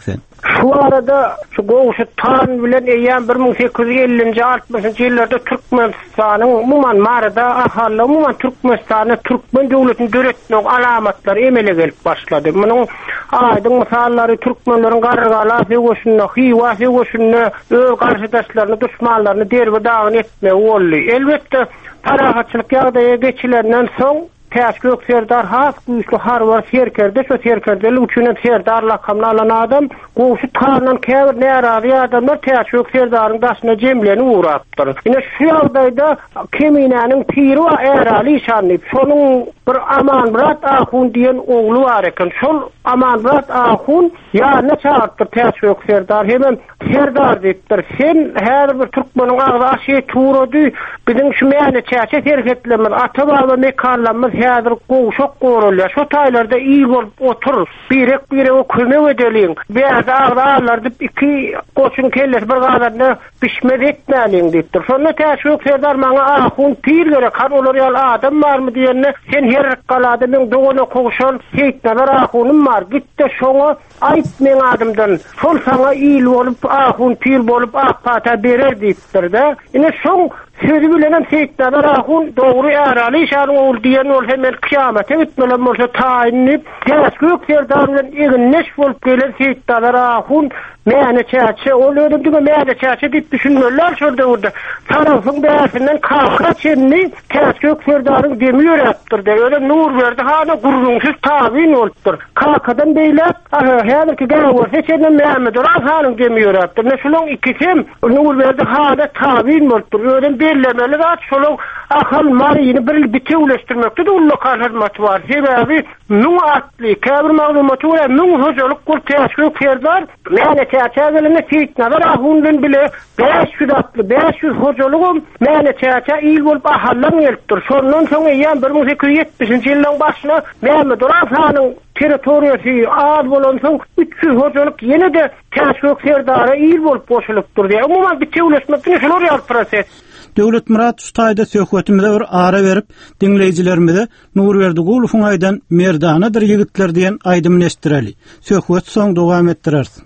Şu arada şu goşu tan bilen eýän 1850-nji 60-njy ýyllarda Türkmenistanyň umuman marada ahaly umuman Türkmenistany türkmen döwletini döretmek alamatlary emele gelip başlady. Munyň aýdyň mysallary türkmenleriň gargala fegoşuny, Hiwa fegoşuny, öz garşydaşlaryny, düşmanlaryny derbe dağyn etme boldy. Elbetde parahatçylyk ýagdaýa geçilenden soň Täşgök Serdar has güýçli harwar serkerde şu serkerdelik üçin Serdar lakamly alan adam goşu tarnan käbir närazy adamlar Täşgök Serdaryň daşyna jemleni uğrapdyr. Ine şu ýagdaýda Keminäniň piri we Erali şanyp şonuň bir Amanmurat Ahun diýen ogly bar eken. Şol Amanmurat Ahun ýa-ne çağırtdyr Täşgök Serdar hemem Serdar diýipdir. Sen her bir türkmeniň agza şeý turady biziň şu mäne çäçe terketlemez ata-baba mekanlarymyz häzir goşok gorulýar. Şu taýlarda iyi bolup otur. Birek o kömek edeliň. Bäzi agzalarda iki goşun kelles bir gadarny pişmek etmäliň diýipdir. Şonu Täşgök Serdar maňa ahun pir gerek. Har olar ýaly adam barmy diýende sen her galada men dogona koşan heýtler ahunum bar. Gitde şoňa aýt men adamdan. Şol saňa iyil bolup ahun pir bolup akpata berer diýipdir-de. Ine şoň sözü bilen heýtler ahun dogry Erali şany ol diýen ol hemen kıyamete gitmelen bolsa taýinip Täşgök Serdar bilen egneş bolup gelen heýtler ahun mäne çäçe ol ödümde mäne çäçe diýip düşünmeler şolda urda. Tarafyň bäsinden kalka çenni Täşgök Serdaryň demi ýöretdirdi. Öyle nur berdi hana gurrunçyz tabiň bolupdyr. Kalkadan beýlep häzirki gäwürse çenden Mehmet Razanyň demi ýöretdir. Şolaň ikisem nur berdi hana tabiň bolupdyr. Öyle bellemeli zat şolaň ahal maryny bir bitewleşdirmekde de ulla kalhat var. Sebebi nu atly käbir maglumaty we nu hojalyk kul Täşgök Serdar mäne çäçe gelene fitnalar ahundan bile 500 atly 500 hojalygym mäne çäçe il bolup ahallan gelipdir. Şondan soň ýa 1870-nji ýylyň başyna Mehmet Razanyň territoriýasy az bolan soň 300 hojalyk ýene de Täşgök Serdara il bolup boşulypdyr diýip umuman bitewleşmekde şol ýaly proses. Döwlet Murat Ustaýda söhbetimizde bir ara berip dinleýijilerimize Nurberdi Gulufuň aýdan merdanadyr ýigitler diýen aýdym nestireli. Söhbet soň dowam etdirersiň.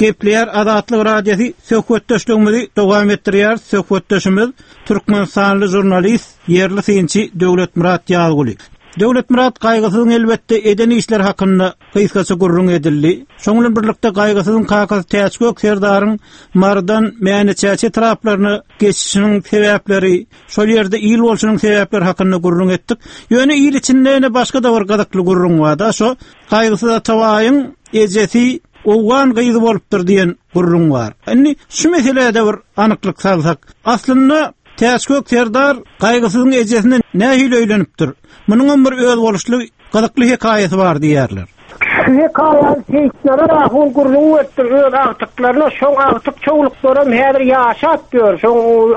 Gepleýär Azatlyk radiosu söhbetdeşligimizi dowam etdirýär. Söhbetdeşimiz Türkmenistanly jurnalist, yerli synçy Döwletmurat Ýaguly. Döwletmurat gaýgysyň elbetde eden işler hakynda gysgaça gurrun edildi. Şoňla birlikde gaýgysyň kakasy täçgök serdaryň mardan mäneçäçe taraplaryny geçişiniň sebäpleri, şol ýerde ýyl bolşunyň sebäpleri hakynda gurrun etdik. Ýöne ýyl içinde başga da bir gadakly gurrun wada. Şo gaýgysy da tawaýyň ejesi owan gaýdy bolupdyr diýen gurrun bar. Indi şu meselede bir anyklyk salsak, aslynda täçgök serdar gaýgysyň ejesine nähili öýlenipdir. Munyň bir öz boluşly gadakly hekaýaty bar diýerler. Hekaýat şeýtlere rahun gurrun etdir. Öz agtyklaryna şoň agtyk çoğuluklarym häzir ýaşap diýer. Şoň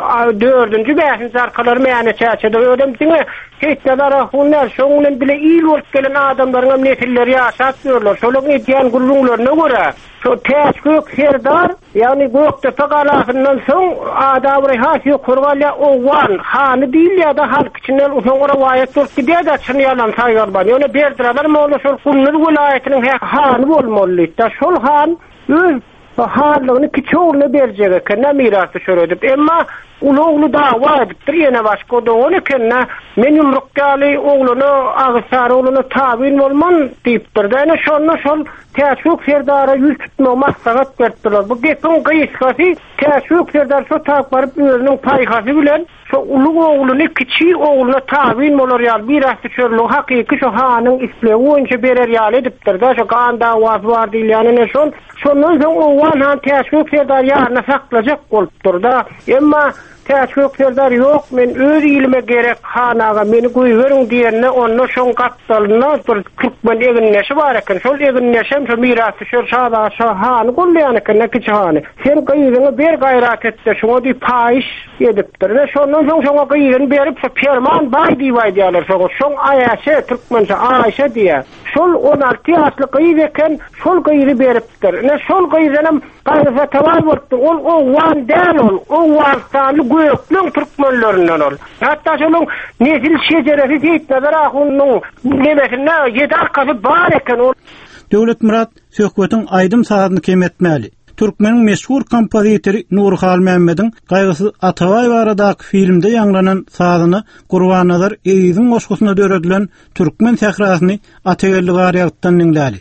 4-nji 5-nji arkalary mäne çäçede ödemdiňe şeýtlere rahunlar şoňdan bile ýyl bolup gelen adamlaryň nesilleri ýaşap diýerler. Şolaryň etýän gurrunlaryna görä şu täçgök serdar, ýani Göktepe galasyndan soň adamry hasy kurwalya owan hany diýil ýa-da halk içinden uňa rawaýat bolup gidýär da çyn ýalan saýarbar. Ýöne berdiler molla şol Gulnur vilayatynyň hany bolmaly. Da şol han öz hanlygyny kiçoğluny berjek eken, mirasy şöredip. Emma ulugly dawa edipdir ýene başga dogony eken, men ýumrukdaly ogluny, agyşary ogluny tabyn bolman diýipdir. Däne şol täçgök serdara ýüz tutmagy maslahat berdiler. Bu gepin gysgasy täçgök serdar şo tap baryp özüniň paýhasy bilen şo ulug ogluny kiçi ogluny tabyn bolar ýaly mirasy şördüň hakyky şo hanyň isleýi boýunça berer ýaly edipdir. Da şo kan dawaty bar diýilýäne şondan soň owan han täçgök serdar ýaryna saklajak bolupdyr da. Emma täçgök serdar ýok, men öz ilime gerek hanaga meni goýberin diýenne onu şoň gatdalyna bir Türkmen eginneşi bar eken. Şol eginneşem şo mirasy şol şada şo hany golýan eken, kiçi hany. Sen gaýryňy ber gaýrat etdi, şoňa di paýyş edipdir. Ve şondan soň şoňa gaýryny berip şo perman baý diýýärler. Şoň Aýaşa Türkmençe Aýaşa diýär. Şol 16 ýaşly gaýry eken, şol gaýry beripdir. Ne şol gaýrynam gaýrfa tawaý bolupdy. Ol owan däl ol, owan sanly göklüň türkmenlerinden ol. Hatda şonuň nesil şejeresi diýipdir, ahunyň nemesine ýedar kasy bar eken ol. Döwletmurat söhbetiň aýdym sadatyny kemetmäli. Türkmeniň meşhur kompozitori Nurhal Mehmediň gaýgysy Atabaý baradaky filmde ýanglanan sadatyny Gurbannazar Eýüzüň goşgusyna döredilen türkmen sahrasyny Atagelli garyatdan dinläli.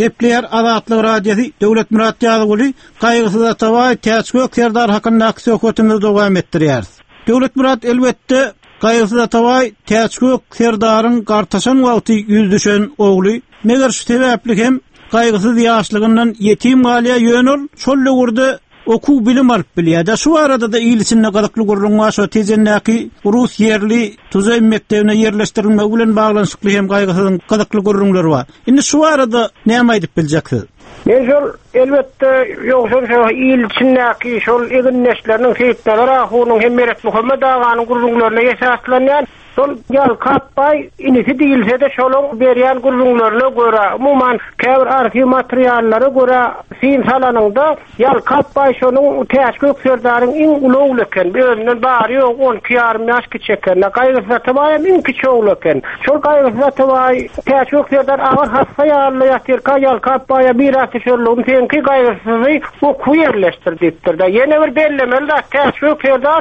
Gepler Azatlyk Radiosu Döwlet Murat Ýazyguly gaýgysyz Atabay täçgök serdar hakynda söhbetimizi dowam etdirýär. Döwlet Murat elbetde gaýgysyz Atabay täçgök serdaryň gartaşan wagty ýüzdüşen ogly neger şu sebäpli hem gaýgysyz ýaşlygyndan ýetim galya ýönül şol lugurda oku bilim alıp bilýär. Şu arada da ýylysyna galakly gurrunga şo tezennäki Rus yerli Tuzay mektebine ýerleşdirilme bilen baglanyşykly hem gaýgysyň galakly gurrunlary bar. Indi şu arada näme aýdyp biljeksiz? Men şol elbetde ýoksa şo ýylysyndäki şol egin neşleriniň feýtleri rahunyň hem Meret Muhammed aganyň gurrunlaryna esaslanýan sol ýal kapay inisi diýilse de şolun berýän gurrunlaryna görä, umuman käbir arxiv materiallary görä, sin salanyňda ýal kapay şonuň täçgök serdaryň iň ulugly eken, özünden bary ýok 12,5 ýaş kiçeken, gaýgysyz Atabay iň kiçoğlu eken. Şol gaýgysyz Atabay täçgök serdar agyr hassa ýaly ýatyr ýal kapaya bir asy şolun tenki gaýgysyzy oku ýerleşdiripdir da. Ýene bir bellemeli da täçgök serdar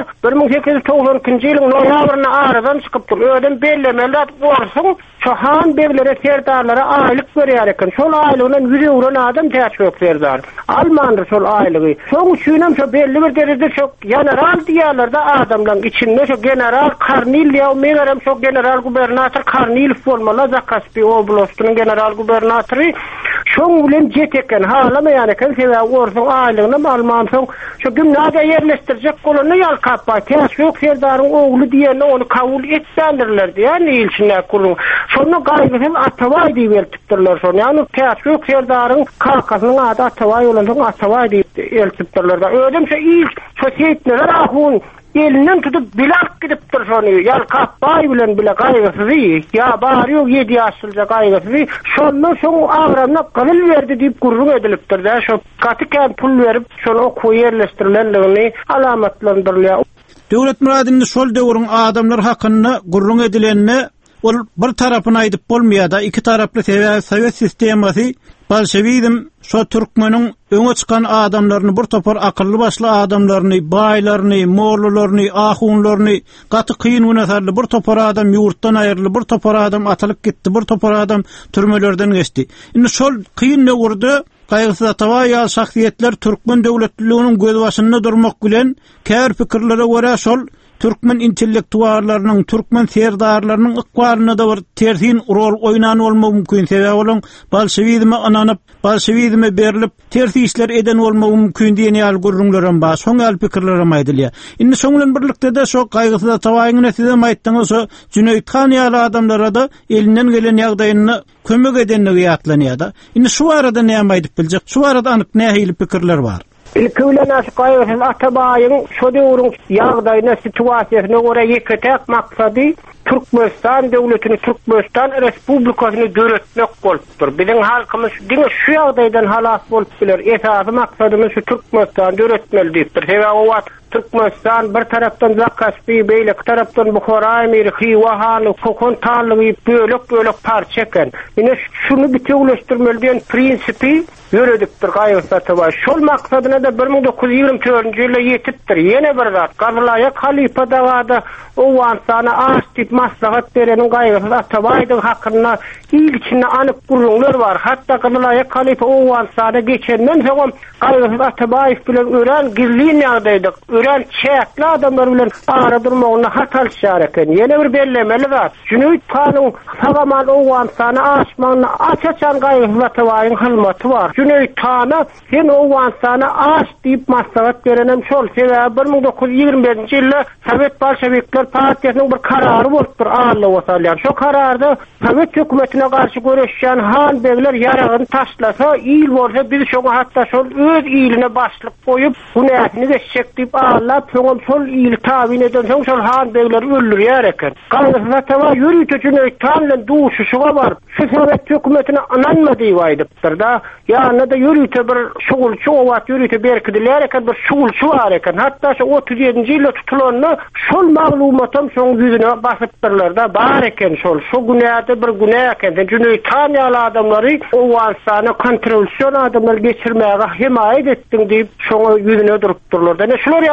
1892-nji ýylyň noýabryna aradan çykyp ödüm bellemeli bolsun, şohan beglere serdarlara aýlyk berýär eken. Şol aýlygynyň 100 euro adam täçgök serdar. Almandyr şol aýlygy. Şoň üçin hem şo belli bir derejede şo general diýerler-de adamlaryň içinde şo general Karnil ýa meňerem şo general gubernator Karnil bolmaly Zakaspi oblastynyň general gubernatory şoň bilen jeteken halamaýan eken sebäbi orsun aýlygyny alman soň şo gümnaziýa ýerleşdirjek bolany ýal kappa täçgök serdaryň ogly diýeni onu kabul etdiler diýen ýylçyna kurun. Şonu gaýgysyz Atabay diýip eltipdirler şonu. Ýani täçgök serdaryň kalkasynyň ady Atabay bolan soň Atabay diýip eltipdirler da. Ödüm şo ilk şo seýtler ahun elinden tutup bilak gidipdir şonu. Ýal kapay bilen bile gaýgysyz ýa bary ýok 7 ýaşlylja gaýgysyz şonu şoň agrana galyl berdi diýip gurrun edilipdir da. Şo gatyken pul berip şonu oku ýerleşdirilendigini alamatlandyrylýar. Döwlet Murad'ın şol döwrüň adamlar hakynda gurrun edilenine ol bir tarapyna aýdyp bolmaýar da, iki taraply Sowet sistemasy Bolşewizm şo türkmeniň öňe çykan adamlaryny, bir topar akylly başly adamlaryny, baýlaryny, mollaryny, ahunlaryny, gaty kıyın günäsarly bir topar adam ýurtdan aýrly, bir topar adam atalyp gitdi, bir topar adam türmelerden geçdi. Indi şol kıyın näwurda gaýgysyz Atabay ýa şahsiýetler türkmen döwletliginiň göz başynda durmak bilen kär pikirlere görä şol türkmen intellektuallarynyň, türkmen serdarlarynyň ykbaryna da bir tersin rol oýnan bolmagy mümkin. Sebäbi olaň bolşewizme ananyp, bolşewizme berilip tersi işler eden bolmagy mümkin diýen ýaly gurrunlaram bar. Şoň ýaly pikirlerim aýdylýar. Indi şoň bilen birlikde de şo gaýgysyz Atabaýyň näside aýtdyňyz, şo Cüneyt Han ýaly adamlara da elinden gelen ýagdaýyny kömek edenligi ýatlanýar da. Indi şu arada näme aýdyp biljek? Şu arada anyk nähili pikirler bar. İlkülen aşgaýyň Atabaýyň şo döwrüň ýagdaýyna situasiýasyna görä ýeketek maksady Türkmenistan döwletini, Türkmenistan respublikasyny döretmek bolupdyr. Biziň halkymyz diňe şu ýagdaýdan halas bolup biler. Esasy maksatymyz şu Türkmenistan döretmeli diýipdir. Sebäbi o wagt Türkmenistan bir tarapdan Zakaspi, beýle tarapdan Bukhara emiri, Xiwa hany, Kokon tanlygy bölek parça eken. Ine şunu bütünleşdirmeli diýen prinsipi ýöredipdir gaýgysyz Atabay. Şol maksadyna da 1924-nji ýylda ýetipdir. Ýene bir zat Gaýlaýa halifa dagada o wansana aşdyp maslahat bereniň gaýgysyz Atabaýdyň hakynda ilçinde anyk gurrunlar bar. Hatda Gaýlaýa halifa o wansana geçenden soň gaýgysyz Atabaýew bilen ören gizlin ýagdaýda ören çäkli adamlar bilen ara durmagyna hatalşar eken. Ýene bir bellemeli zat. Cüneyt Hanyň sagamal o wansana aşmagyna açaçan gaýgysyz Atabaýyň hylmaty bar. Cüneyt Hany sen o wansana aş diýip maslahat berenem şol. Sebäbi 1925-nji ýylda Sowet Bolşewikler partiýasynyň bir karary bolupdyr ağırlyk wasalýar. Şo kararda Sowet hökümetine garşy göreşýän Han begler ýaragyny taşlasa, ýyl bolsa biz şoňa hatda şol öz ýylyna başlyk goýup, bu näsini geçecek diýip ağlap, şoň şol ýyly tabin eden şoň şol Han begler öldürýär eken. Gaýgysyz Atabay ýürüýte Cüneyt Han bilen duşuşyga barıp, şu Sowet hökümetine ananma diýip aýdypdyr da. Ýa-ni da ýürüýte bir şugulçy, o wagt ýürüýte berkidilýär eken, bir şugulçy bar eken. Hatda şu 37-nji ýylda tutulanyny şol maglumatam şoň ýüzüne basypdyrlar da bar eken şol. Şu günäde bir günä eken. Cüneyt Han ýaly adamlary o wansany kontrolsiýon adamlar geçirmäge himayet etdiň diýip şoň ýüzüne durupdyrlar. Şolar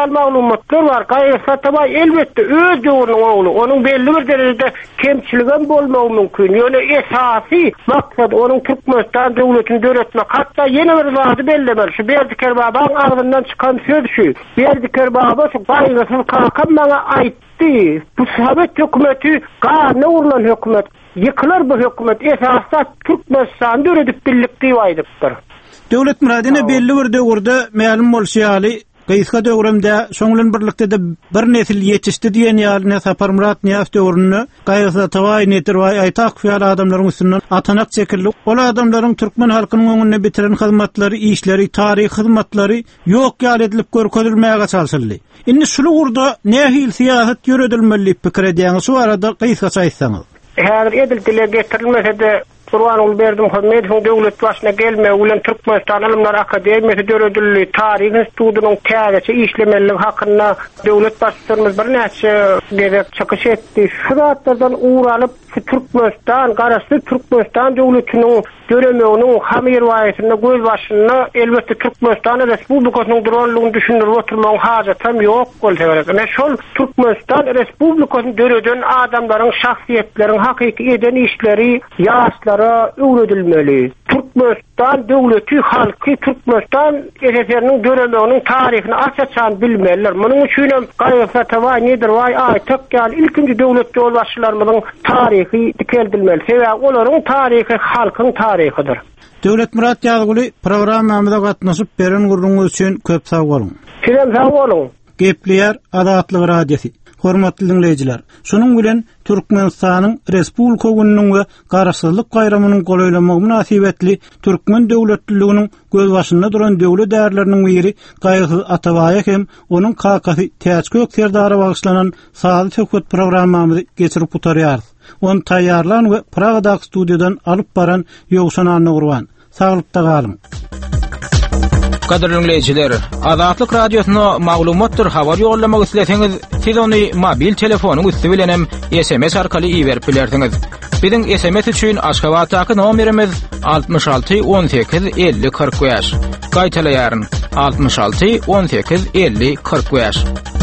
ýal maglumatlar bar. Gaýrysy Atabay elbetde öz döwrüniň ogly. Onuň belli bir derejede kemçiligi bolmagy mümkin. Ýöne esasy maksat onuň Türkmenistan döwletini döretmek. Hatda ýene bir wagty bellemeli. Şu Berdiker Babaň agzyndan çykan söz şu. Berdiker Baba şu gaýrysy kakam maňa aýtdy. Bu Sovet hökümeti ne urlan hökümet. Yıkılar bu hökümet esasda Türkmenistan döredip birlikdi aýdypdyr. Döwlet muradine belli bir döwürde ma'lum bolşýaly Gysga döwrümde şoňlan birlikde de bir nesil ýetişdi diýen ýalyna Sapar Murat Niýaz döwrüni Gysga Taway Netirway aýtak fiýal adamlaryň üstünden atanak çekildi. Ol adamlaryň türkmen halkynyň öňünde bitiren hyzmatlary, işleri, taryhy hyzmatlary ýok ýaly edilip görkezilmäge çalşyldy. Indi şulu urda nähil siýasat ýöredilmeli pikir edýäňiz şu arada Gysga saýsaňyz. Häzir edildile getirilmese de Kurwan berdim Hürmetin döwlet başyna gelme ulan Türkmenistan Alymlar Akademiyasy döredildi. Taryh institutynyň täze işlemeligi hakyna döwlet başçylygymyz bir näçe gerek çykyş etdi. Şu zatlardan uğralyp Türkmenistan garasy Türkmenistan döwletiniň göremeginiň hamir waýatyna göz başyna elbetde Türkmenistan Respublikasynyň durallygyny düşünür oturmagyň hajatam ýok bolsa. Ne şol Türkmenistan Respublikasyny döreden adamlaryň şahsiýetleriň hakyky eden işleri ýaşlara öwredilmeli. Türkmenistan döwleti halky Türkmenistan SSR-niň döremeginiň taryhyny açaçan bilmeliler. Munyň üçin Gaýrysy Taway Netirway aýtak ýaly ilkinji döwlet ýolbaşçylarymyzyň taryhy dikeldilmeli. Sebäbi olaryň taryhy halkyň taryhydyr. Döwlet Murat Ýazguly programmamyza gatnaşyp beren gurrunňyz üçin köp sag bolun. Siz sag bolun. Gepleýär Adatlyk Radiosi. Hormatly dinleýijiler, şonuň bilen Türkmenistanyň Respublika gününiň we garaşsyzlyk gaýramynyň golaýlamagy münasibetli türkmen döwletliginiň göz başynda duran döwlet därleriniň biri Gaýrysy Atabay hem onuň kakasy Täçkök serdary bagyşlanan Saly söhbet programmamyzy geçirip oturýar. Onu taýýarlan we Pragadaky studiýadan alyp baran Ýogşan Anna Gurban. Saglypda galyň. Kaderli dinleyijiler, Adatlyk Radiosyna maglumatlar habar ýollamak isleseňiz, siz ony mobil telefonyň üstü bilen hem SMS arkaly iýerip bilersiňiz. Biziň SMS üçin Aşgabatdaky nomerimiz 66 18 50 45. Gaýtalaýaryn 66 18 50 45.